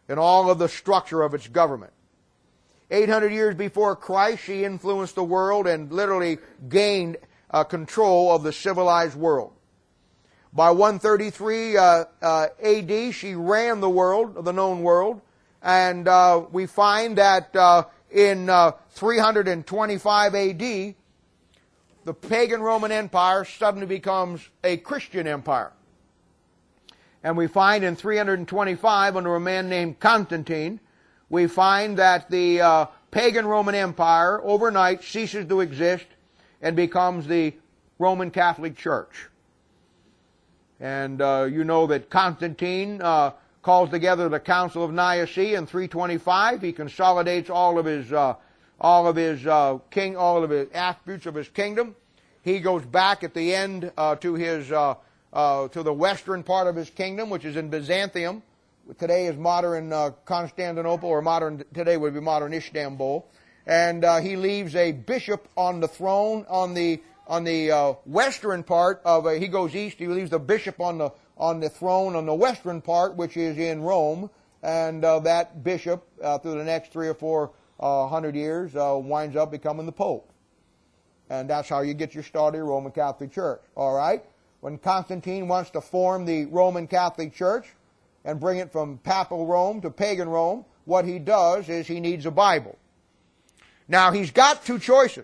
and all of the structure of its government. eight hundred years before Christ, she influenced the world and literally gained uh, control of the civilized world. By one thirty-three uh, uh, A D, she ran the world, the known world, and uh, we find that uh, in uh, three twenty-five A D, the pagan Roman Empire suddenly becomes a Christian empire. And we find in three twenty-five, under a man named Constantine, we find that the uh, pagan Roman Empire overnight ceases to exist and becomes the Roman Catholic Church. And uh, you know that Constantine uh, calls together the Council of Nicaea in three twenty-five. He consolidates all of his uh, all of his uh, king, all of his attributes of his kingdom. He goes back at the end uh, to his uh, uh, to the western part of his kingdom, which is in Byzantium. Today is modern uh, Constantinople, or modern today would be modern Istanbul. And uh, he leaves a bishop on the throne on the on the uh, western part of. Uh, he goes east. He leaves the bishop on the on the throne on the western part, which is in Rome. And uh, that bishop, uh, through the next three or four uh, hundred years, uh, winds up becoming the Pope. And that's how you get your start of your Roman Catholic Church. All right. When Constantine wants to form the Roman Catholic Church and bring it from papal Rome to pagan Rome, what he does is he needs a Bible. Now, he's got two choices.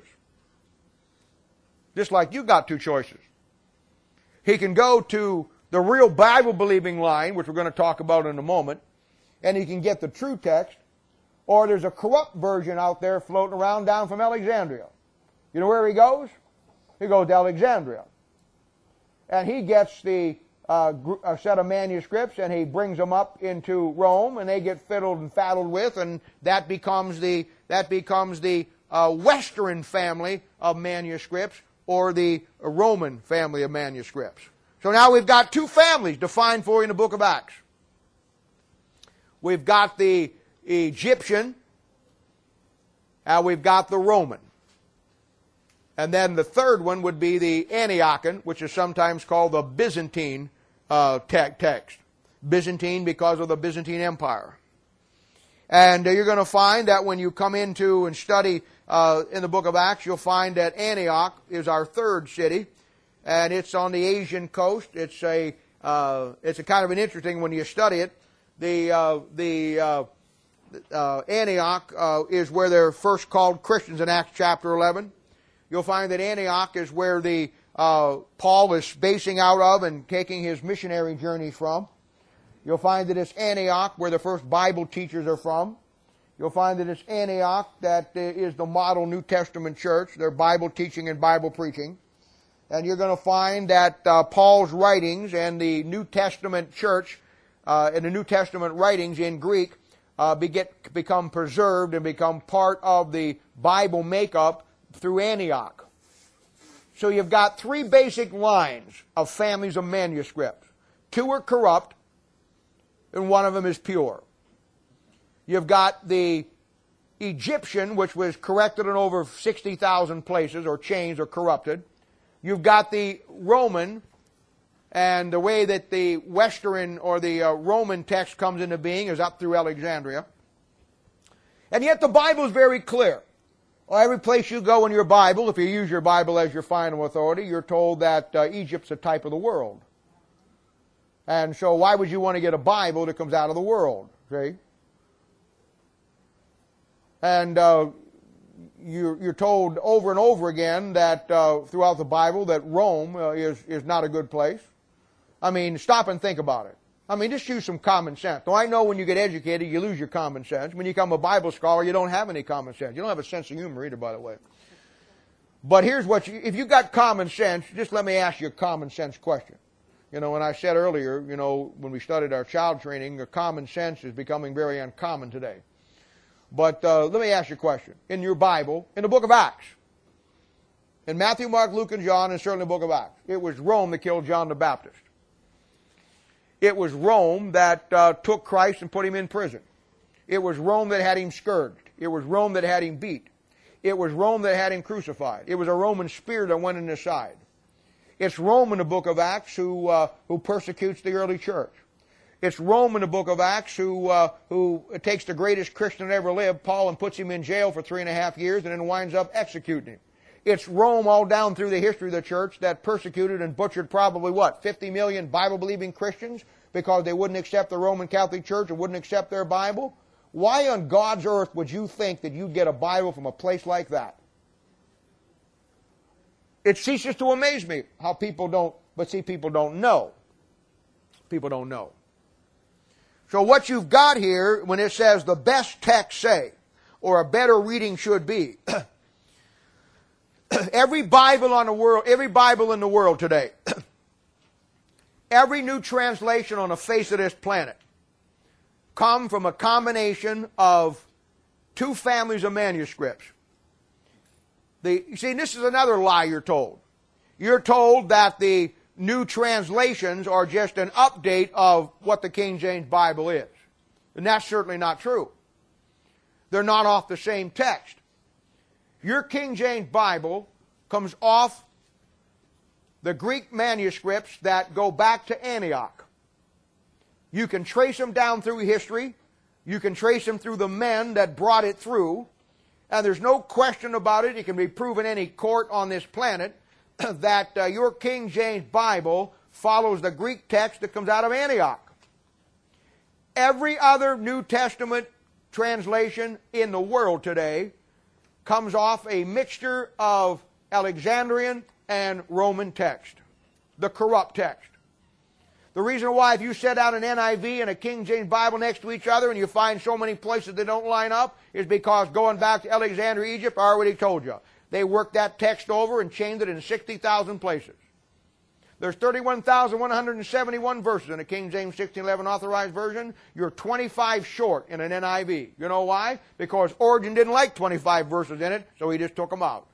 Just like you got two choices. He can go to the real Bible-believing line, which we're going to talk about in a moment, and he can get the true text, or there's a corrupt version out there floating around down from Alexandria. You know where he goes? He goes to Alexandria. And he gets the uh, a set of manuscripts, and he brings them up into Rome, and they get fiddled and faddled with, and that becomes the that becomes the uh, Western family of manuscripts, or the Roman family of manuscripts. So now we've got two families defined for you in the book of Acts. We've got the Egyptian, and we've got the Roman. And then the third one would be the Antiochian, which is sometimes called the Byzantine uh, te- text. Byzantine because of the Byzantine Empire. And uh, you're going to find that when you come into and study uh, in the book of Acts, you'll find that Antioch is our third city, and it's on the Asian coast. It's a uh, it's a kind of an interesting when you study it. The uh, the uh, uh, Antioch uh, is where they're first called Christians in Acts chapter eleven. You'll find that Antioch is where the uh, Paul is basing out of and taking his missionary journeys from. You'll find that it's Antioch where the first Bible teachers are from. You'll find that it's Antioch that is the model New Testament church, their Bible teaching and Bible preaching. And you're going to find that uh, Paul's writings and the New Testament church uh, and the New Testament writings in Greek uh, beget, become preserved and become part of the Bible makeup through Antioch. So you've got three basic lines of families of manuscripts. Two are corrupt, and one of them is pure. You've got the Egyptian, which was corrected in over sixty thousand places, or changed or corrupted. You've got the Roman, and the way that the Western or the uh, Roman text comes into being is up through Alexandria. And yet the Bible is very clear. Well, every place you go in your Bible, if you use your Bible as your final authority, you're told that uh, Egypt's a type of the world. And so why would you want to get a Bible that comes out of the world? See? And uh, you're, you're told over and over again that uh, throughout the Bible that Rome uh, is, is not a good place. I mean, stop and think about it. I mean, just use some common sense. Though I know when you get educated, you lose your common sense. When you become a Bible scholar, you don't have any common sense. You don't have a sense of humor either, by the way. But here's what you, if you got common sense, just let me ask you a common sense question. You know, when I said earlier, you know, when we studied our child training, common sense is becoming very uncommon today. But uh, let me ask you a question. In your Bible, in the book of Acts, in Matthew, Mark, Luke, and John, and certainly the book of Acts, it was Rome that killed John the Baptist. It was Rome that uh, took Christ and put him in prison. It was Rome that had him scourged. It was Rome that had him beat. It was Rome that had him crucified. It was a Roman spear that went in his side. It's Rome in the book of Acts who, uh, who persecutes the early church. It's Rome in the book of Acts who uh, who takes the greatest Christian that ever lived, Paul, and puts him in jail for three and a half years and then winds up executing him. It's Rome all down through the history of the church that persecuted and butchered probably, what, fifty million Bible-believing Christians because they wouldn't accept the Roman Catholic Church and wouldn't accept their Bible? Why on God's earth would you think that you'd get a Bible from a place like that? It ceases to amaze me how people don't, but see, people don't know. People don't know. So what you've got here, when it says the best text say, or a better reading should be, every Bible on the world, every Bible in the world today, every new translation on the face of this planet, come from a combination of two families of manuscripts. The, you see, this is another lie you're told. You're told that the new translations are just an update of what the King James Bible is. And that's certainly not true. They're not off the same text. Your King James Bible comes off the Greek manuscripts that go back to Antioch. You can trace them down through history. You can trace them through the men that brought it through. And there's no question about it. It can be proven in any court on this planet that uh, your King James Bible follows the Greek text that comes out of Antioch. Every other New Testament translation in the world today comes off a mixture of Alexandrian and Roman text, the corrupt text. The reason why if you set out an N I V and a King James Bible next to each other and you find so many places that don't line up is because going back to Alexandria, Egypt, I already told you. They worked that text over and changed it in sixty thousand places. There's thirty-one thousand one hundred seventy-one verses in a King James sixteen eleven authorized version. You're twenty-five short in an N I V. You know why? Because Origen didn't like twenty-five verses in it, so he just took them out.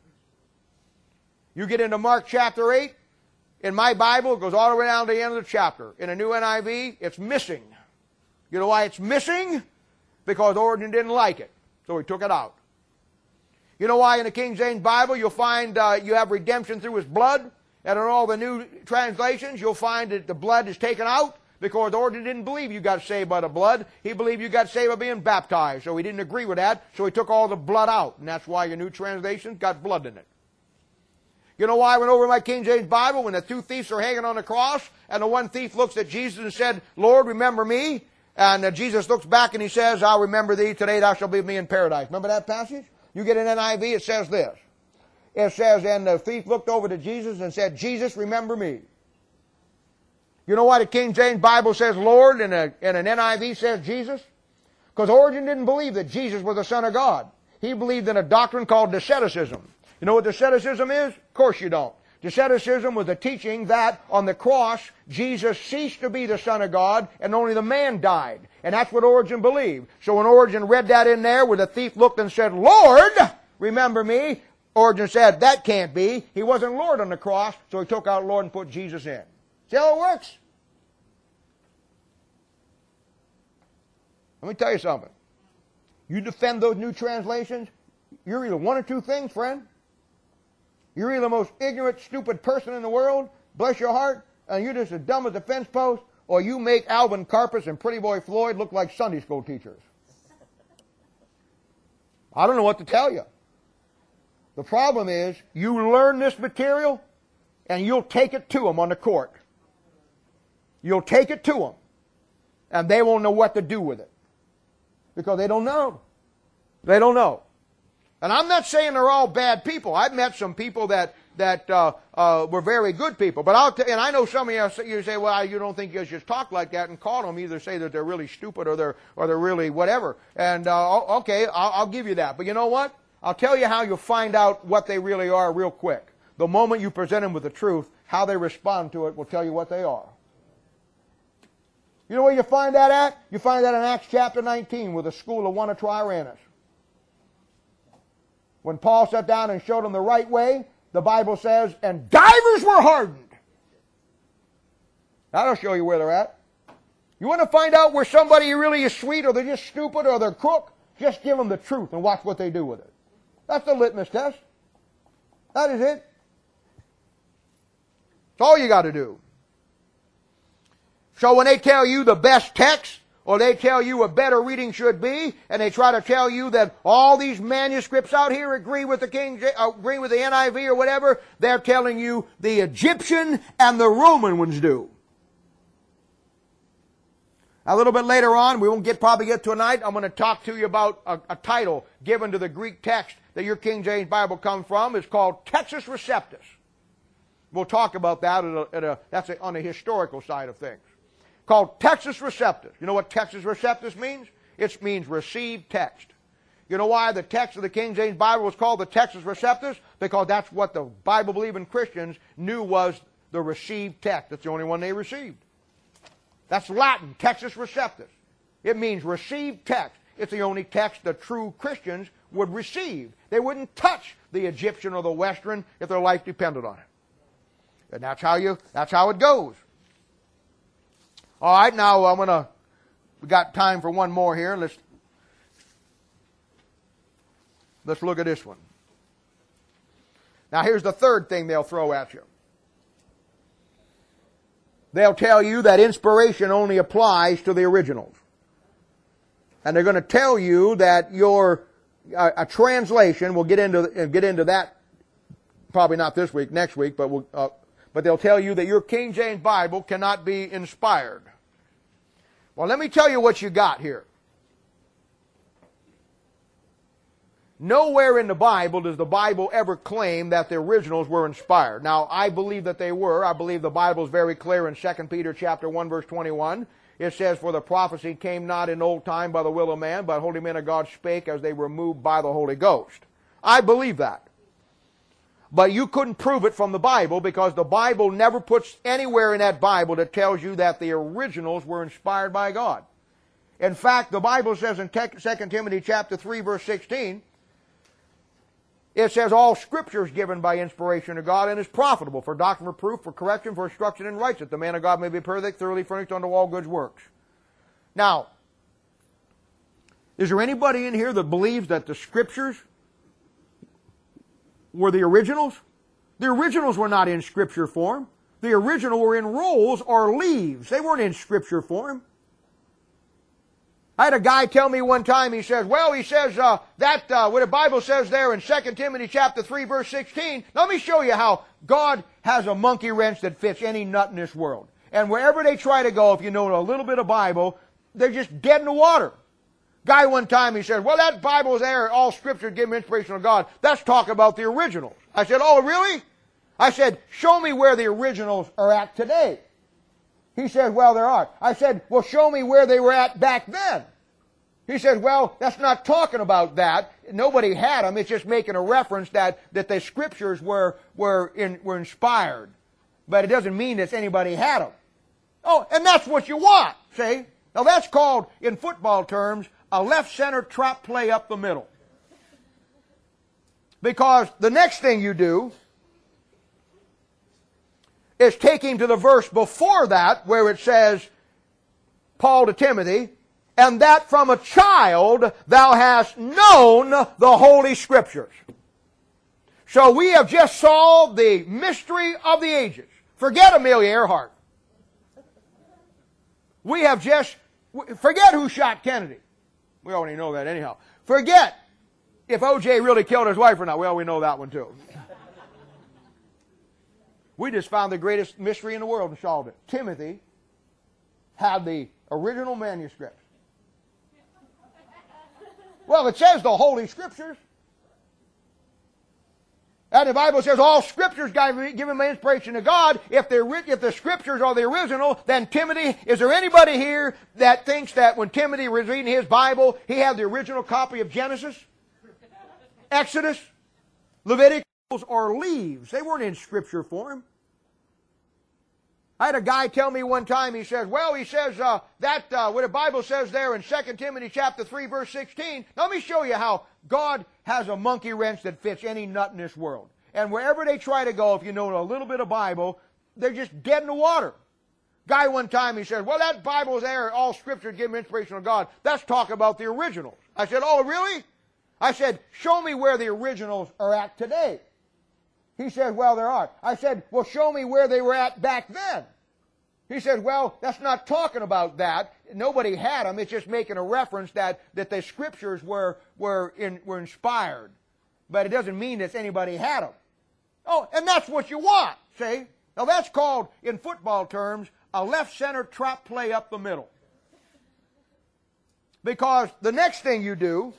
You get into Mark chapter eight, in my Bible, it goes all the way down to the end of the chapter. In a new N I V, it's missing. You know why it's missing? Because Origen didn't like it, so he took it out. You know why in the King James Bible you'll find uh, you have redemption through His blood? And in all the new translations you'll find that the blood is taken out because Origen didn't believe you got saved by the blood. He believed you got saved by being baptized. So he didn't agree with that, so he took all the blood out. And that's why your new translations got blood in it. You know why I went over my King James Bible when the two thieves are hanging on the cross and the one thief looks at Jesus and said, Lord, remember me? And uh, Jesus looks back and he says, I'll remember thee. Today thou shalt be with me in paradise. Remember that passage? You get an N I V, it says this. It says, and the thief looked over to Jesus and said, Jesus, remember me. You know why the King James Bible says Lord and, a, and an N I V says Jesus? Because Origen didn't believe that Jesus was the Son of God. He believed in a doctrine called Doceticism. You know what Doceticism is? Of course you don't. Doceticism was the teaching that on the cross, Jesus ceased to be the Son of God and only the man died. And that's what Origen believed. So when Origen read that in there where the thief looked and said, Lord, remember me, Origen said, that can't be. He wasn't Lord on the cross, so he took out Lord and put Jesus in. See how it works? Let me tell you something. You defend those new translations, you're either one or two things, friend. You're either the most ignorant, stupid person in the world, bless your heart, and you're just as dumb as a fence post, or you make Alvin Karpis and Pretty Boy Floyd look like Sunday school teachers. I don't know what to tell you. The problem is, you learn this material, and you'll take it to them on the court. You'll take it to them, and they won't know what to do with it. Because they don't know. They don't know. And I'm not saying they're all bad people. I've met some people that that uh, uh, were very good people. But I'll t- and I know some of you, you say, well, you don't think you should talk like that and call them. Either say that they're really stupid or they're or they're really whatever. And uh, okay, I'll, I'll give you that. But you know what? I'll tell you how you'll find out what they really are real quick. The moment you present them with the truth, how they respond to it will tell you what they are. You know where you find that at? You find that in Acts chapter nineteen with the school of one of Tyrannus. When Paul sat down and showed them the right way, the Bible says, and divers were hardened. That'll show you where they're at. You want to find out where somebody really is sweet or they're just stupid or they're crook? Just give them the truth and watch what they do with it. That's the litmus test. That is it. That's all you got to do. So when they tell you the best text, or they tell you a better reading should be, and they try to tell you that all these manuscripts out here agree with the King, uh, agree with the N I V or whatever, they're telling you the Egyptian and the Roman ones do. A little bit later on, we won't get probably get to tonight, I'm going to talk to you about a, a title given to the Greek text that your King James Bible comes from. It's called Textus Receptus. We'll talk about that at a, at a, that's a, on the historical side of things. Called Textus Receptus. You know what Textus Receptus means? It means received text. You know why the text of the King James Bible was called the Textus Receptus? Because that's what the Bible-believing Christians knew was the received text. That's the only one they received. That's Latin, Textus Receptus. It means received text. It's the only text the true Christians would receive. They wouldn't touch the Egyptian or the Western if their life depended on it. And that's how you, that's how it goes. All right, now I'm going to, we got time for one more here. Let's, let's look at this one. Now here's the third thing they'll throw at you. They'll tell you that inspiration only applies to the originals. And they're going to tell you that your, a, a translation, we'll get into, get into that probably not this week, next week, but we'll, uh, but they'll tell you that your King James Bible cannot be inspired. Well, let me tell you what you got here. Nowhere in the Bible does the Bible ever claim that the originals were inspired. Now, I believe that they were. I believe the Bible is very clear in Second Peter chapter one, verse twenty-one. It says, "For the prophecy came not in old time by the will of man, but holy men of God spake as they were moved by the Holy Ghost." I believe that. But you couldn't prove it from the Bible because the Bible never puts anywhere in that Bible that tells you that the originals were inspired by God. In fact, the Bible says in Second Timothy chapter three, verse sixteen, it says, "All Scripture is given by inspiration of God and is profitable for doctrine, for proof, for correction, for instruction in righteousness, that the man of God may be perfect, thoroughly furnished unto all good works." Now, is there anybody in here that believes that the Scriptures were the originals? The originals were not in Scripture form. The original were in rolls or leaves. They weren't in Scripture form. I had a guy tell me one time, he says, well, he says uh, that uh, what the Bible says there in Second Timothy chapter three, verse sixteen, let me show you how God has a monkey wrench that fits any nut in this world. And wherever they try to go, if you know a little bit of Bible, they're just dead in the water. Guy one time, he said, well, that Bible's there, all Scripture given inspiration of God. That's talking about the originals. I said, oh, really? I said, show me where the originals are at today. He said, well, there are. I said, well, show me where they were at back then. He said, well, that's not talking about that. Nobody had them. It's just making a reference that, that the Scriptures were, were, in, were inspired. But it doesn't mean that anybody had them. Oh, and that's what you want, see? Now that's called, in football terms, a left center trap play up the middle. Because the next thing you do is take him to the verse before that where it says, Paul to Timothy, "And that from a child thou hast known the Holy Scriptures." So we have just solved the mystery of the ages. Forget Amelia Earhart. We have just, forget who shot Kennedy. We already know that anyhow. Forget if O J really killed his wife or not. Well, we know that one too. We just found the greatest mystery in the world and solved it. Timothy had the original manuscript. Well, it says the Holy Scriptures. And the Bible says all Scriptures given by inspiration of God. If, if the Scriptures are the original, then Timothy, is there anybody here that thinks that when Timothy was reading his Bible, he had the original copy of Genesis, Exodus, Leviticus, or leaves? They weren't in Scripture form. I had a guy tell me one time, he says, well, he says uh, that uh, what the Bible says there in Second Timothy chapter three, verse sixteen, let me show you how God has a monkey wrench that fits any nut in this world. And wherever they try to go, if you know a little bit of Bible, they're just dead in the water. Guy one time, he said, well, that Bible's there, all Scripture given inspiration of God. That's talking about the originals. I said, oh, really? I said, show me where the originals are at today. He said, well, there are. I said, well, show me where they were at back then. He said, well, that's not talking about that. Nobody had them. It's just making a reference that, that the Scriptures were, were, in, were inspired. But it doesn't mean that anybody had them. Oh, and that's what you want, see? Now that's called, in football terms, a left-center trap play up the middle. Because the next thing you do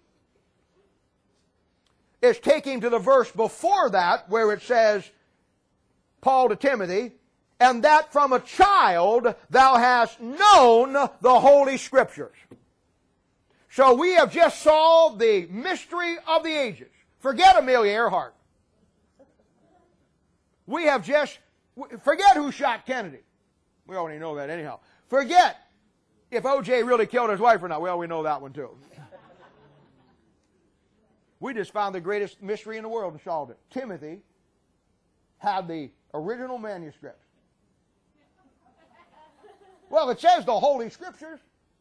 is take him to the verse before that where it says, Paul to Timothy, and that from a child thou hast known the Holy Scriptures. So we have just solved the mystery of the ages. Forget Amelia Earhart. We have just, forget who shot Kennedy. We already know that anyhow. Forget if O J really killed his wife or not. Well, we know that one too. We just found the greatest mystery in the world and solved it. Timothy had the original manuscript. Well, it says the Holy Scriptures.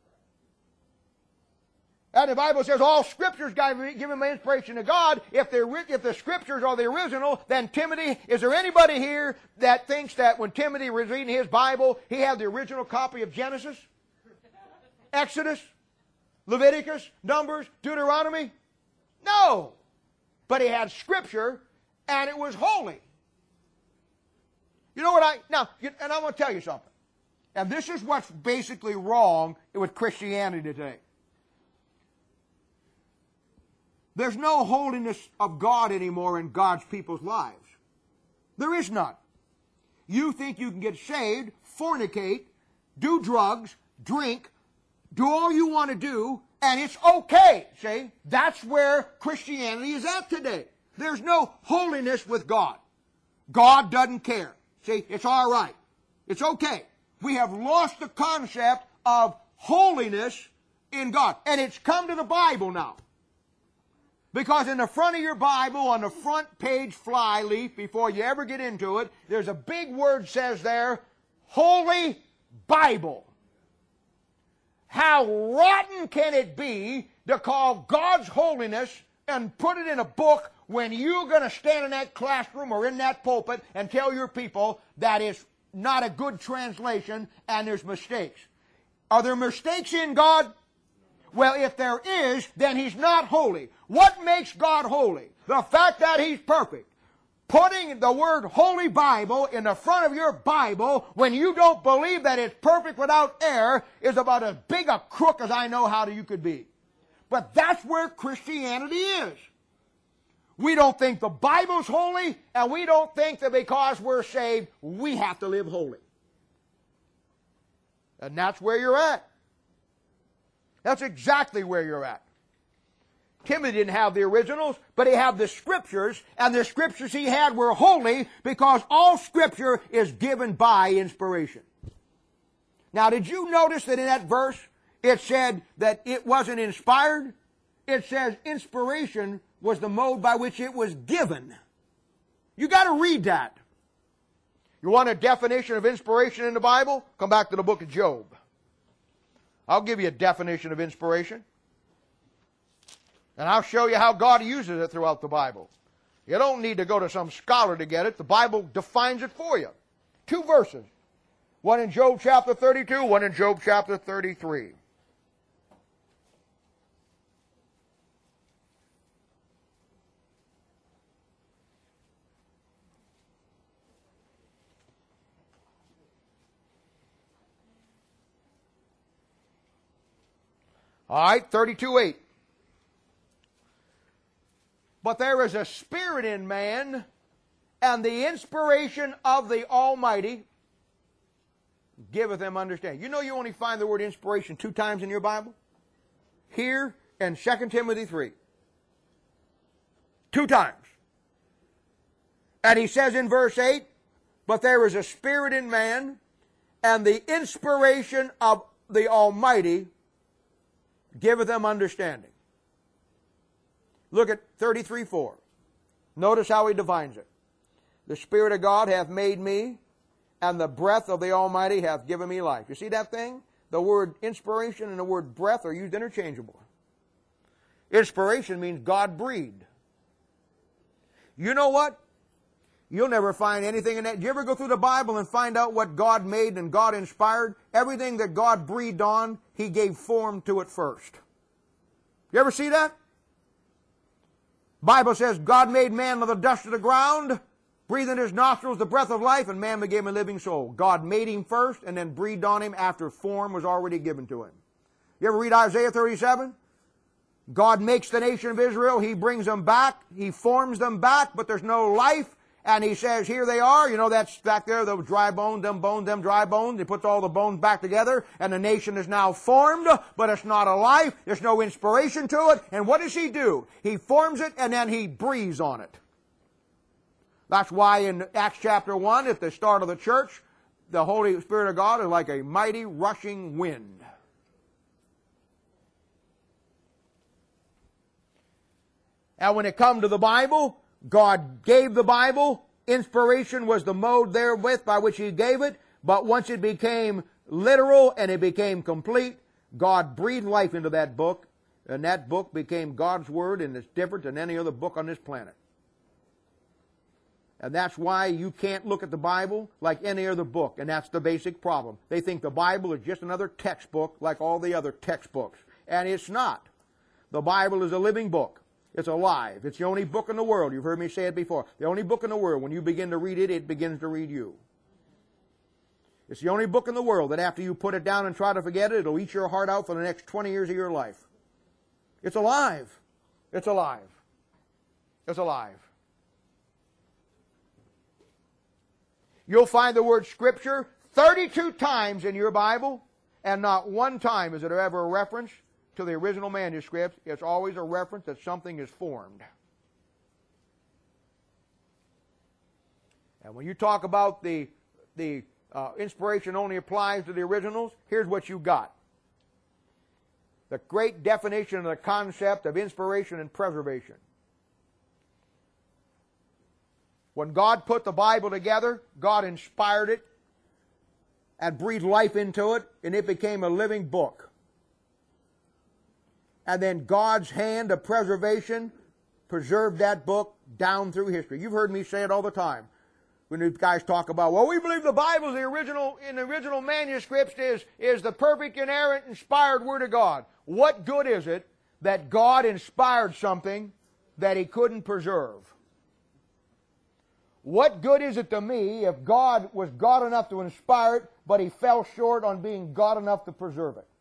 And the Bible says all Scriptures given by inspiration to God. If, if the Scriptures are the original, then Timothy, is there anybody here that thinks that when Timothy was reading his Bible, he had the original copy of Genesis, Exodus, Leviticus, Numbers, Deuteronomy? No. But he had Scripture, and it was holy. You know what I, now, and I'm going to tell you something. And this is what's basically wrong with Christianity today. There's no holiness of God anymore in God's people's lives. There is none. You think you can get saved, fornicate, do drugs, drink, do all you want to do, and it's okay, see? That's where Christianity is at today. There's no holiness with God. God doesn't care. See, it's all right. It's okay. We have lost the concept of holiness in God. And it's come to the Bible now. Because in the front of your Bible, on the front page fly leaf, before you ever get into it, there's a big word says there, Holy Bible. How rotten can it be to call God's holiness and put it in a book when you're going to stand in that classroom or in that pulpit and tell your people that it's not a good translation and there's mistakes? Are there mistakes in God? Well, if there is, then He's not holy. What makes God holy? The fact that He's perfect. Putting the word Holy Bible in the front of your Bible when you don't believe that it's perfect without error is about as big a crook as I know how you could be. But that's where Christianity is. We don't think the Bible's holy, and we don't think that because we're saved, we have to live holy. And that's where you're at. That's exactly where you're at. Timothy didn't have the originals, but he had the Scriptures, and the Scriptures he had were holy because all Scripture is given by inspiration. Now, did you notice that in that verse it said that it wasn't inspired? It says inspiration was the mode by which it was given. You got to read that. You want a definition of inspiration in the Bible? Come back to the book of Job. I'll give you a definition of inspiration. And I'll show you how God uses it throughout the Bible. You don't need to go to some scholar to get it. The Bible defines it for you. Two verses. One in Job chapter thirty-two, one in Job chapter thirty-three. All right, thirty-two eight. But there is a spirit in man, and the inspiration of the Almighty giveth them understanding. You know you only find the word inspiration two times in your Bible? Here and Second Timothy three. Two times. And he says in verse eight, but there is a spirit in man, and the inspiration of the Almighty giveth them understanding. Look at thirty-three four. Notice how he defines it. The Spirit of God hath made me, and the breath of the Almighty hath given me life. You see that thing? The word inspiration and the word breath are used interchangeably. Inspiration means God breathed. You know what? You'll never find anything in that. Do you ever go through the Bible and find out what God made and God inspired? Everything that God breathed on, He gave form to it first. You ever see that? Bible says God made man of the dust of the ground, breathed in his nostrils the breath of life, and man became a living soul. God made him first and then breathed on him after form was already given to him. You ever read Isaiah thirty-seven? God makes the nation of Israel. He brings them back. He forms them back, but there's no life. And He says, here they are. You know, that's back there, those dry bones, them bones, them dry bones. He puts all the bones back together, and the nation is now formed, but it's not alive. There's no inspiration to it. And what does He do? He forms it, and then He breathes on it. That's why in Acts chapter one, at the start of the church, the Holy Spirit of God is like a mighty rushing wind. And when it comes to the Bible, God gave the Bible. Inspiration was the mode therewith by which He gave it. But once it became literal and it became complete, God breathed life into that book. And that book became God's Word, and it's different than any other book on this planet. And that's why you can't look at the Bible like any other book. And that's the basic problem. They think the Bible is just another textbook like all the other textbooks. And it's not. The Bible is a living book. It's alive. It's the only book in the world. You've heard me say it before. The only book in the world, when you begin to read it, it begins to read you. It's the only book in the world that after you put it down and try to forget it, it'll eat your heart out for the next twenty years of your life. It's alive. It's alive. It's alive. You'll find the word Scripture thirty-two times in your Bible, and not one time is it ever a reference to the original manuscripts. It's always a reference that something is formed. And when you talk about the, the uh, inspiration only applies to the originals, here's what you got. The great definition of the concept of inspiration and preservation. When God put the Bible together, God inspired it and breathed life into it, and it became a living book. And then God's hand of preservation preserved that book down through history. You've heard me say it all the time. When these guys talk about, well, we believe the Bible, the original, in the original manuscripts, is, is the perfect, inerrant, inspired Word of God. What good is it that God inspired something that He couldn't preserve? What good is it to me if God was God enough to inspire it, but He fell short on being God enough to preserve it?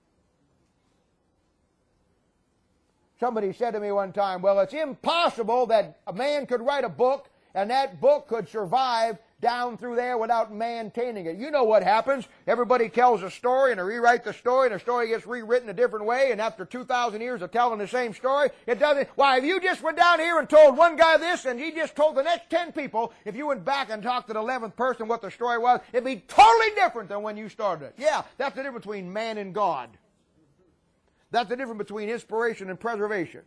Somebody said to me one time, well, it's impossible that a man could write a book and that book could survive down through there without maintaining it. You know what happens. Everybody tells a story and they rewrite the story and the story gets rewritten a different way, and after two thousand years of telling the same story, it doesn't. Why, if you just went down here and told one guy this and he just told the next ten people, if you went back and talked to the eleventh person what the story was, it'd be totally different than when you started it. Yeah, that's the difference between man and God. That's the difference between inspiration and preservation.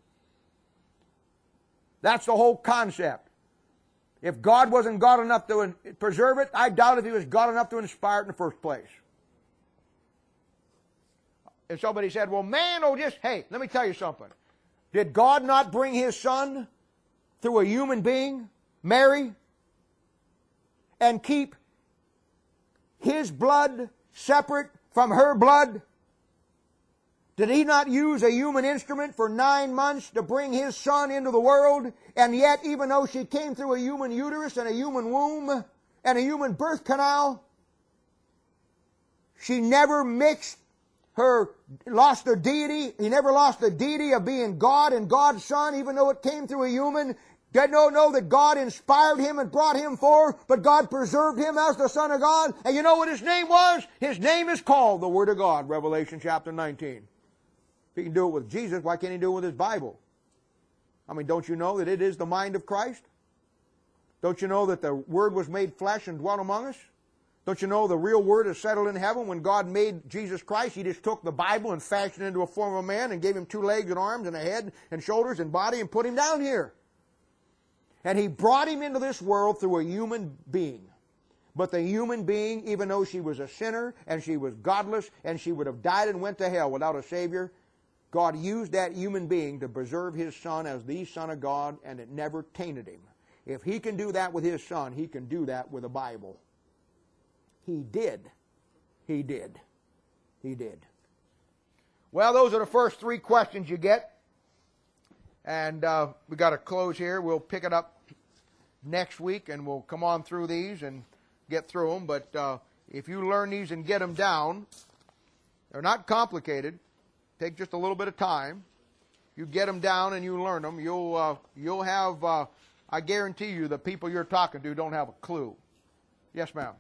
That's the whole concept. If God wasn't God enough to preserve it, I doubt if He was God enough to inspire it in the first place. And somebody said, well, man, oh, just, hey, let me tell you something. Did God not bring His Son through a human being, Mary, and keep His blood separate from her blood? Did He not use a human instrument for nine months to bring His Son into the world? And yet, even though she came through a human uterus and a human womb and a human birth canal, she never mixed her, lost her deity. He never lost the deity of being God and God's Son, even though it came through a human. Did not know that God inspired Him and brought Him forth, but God preserved Him as the Son of God. And you know what His name was? His name is called the Word of God, Revelation chapter nineteen. If He can do it with Jesus, why can't He do it with His Bible? I mean, don't you know that it is the mind of Christ? Don't you know that the Word was made flesh and dwelt among us? Don't you know the real Word is settled in heaven? When God made Jesus Christ, He just took the Bible and fashioned it into a form of a man and gave Him two legs and arms and a head and shoulders and body and put Him down here. And He brought Him into this world through a human being. But the human being, even though she was a sinner and she was godless and she would have died and went to hell without a Savior, God used that human being to preserve His Son as the Son of God, and it never tainted Him. If he can do that with his son, he can do that with the Bible. He did. He did. He did. Well, those are the first three questions you get. And uh, we got to close here. We'll pick it up next week, and we'll come on through these and get through them. But uh, if you learn these and get them down, they're not complicated. Take just a little bit of time. You get them down and you learn them. You'll uh, you'll have. Uh, I guarantee you, the people you're talking to don't have a clue. Yes, ma'am.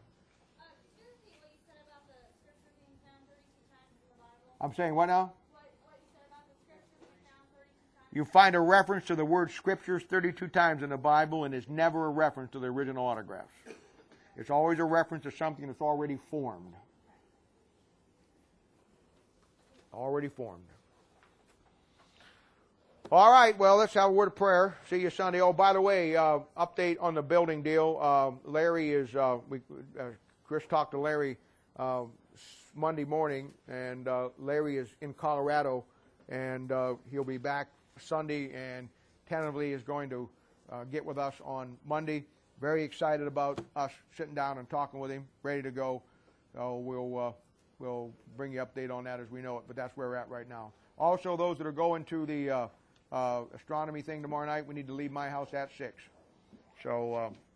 I'm saying what now? You find a reference to the word Scriptures thirty-two times in the Bible, and it's never a reference to the original autographs. It's always a reference to something that's already formed. Already formed. All right, well, let's have a word of prayer. See you Sunday. Oh, by the way, uh, update on the building deal. Uh, Larry is, uh, we, uh, Chris talked to Larry uh, Monday morning, and uh, Larry is in Colorado, and uh, he'll be back Sunday, and tentatively is going to uh, get with us on Monday. Very excited about us sitting down and talking with him, ready to go. So we'll uh, we'll bring you update on that as we know it, but that's where we're at right now. Also, those that are going to the uh, uh, astronomy thing tomorrow night, we need to leave my house at six. So uh,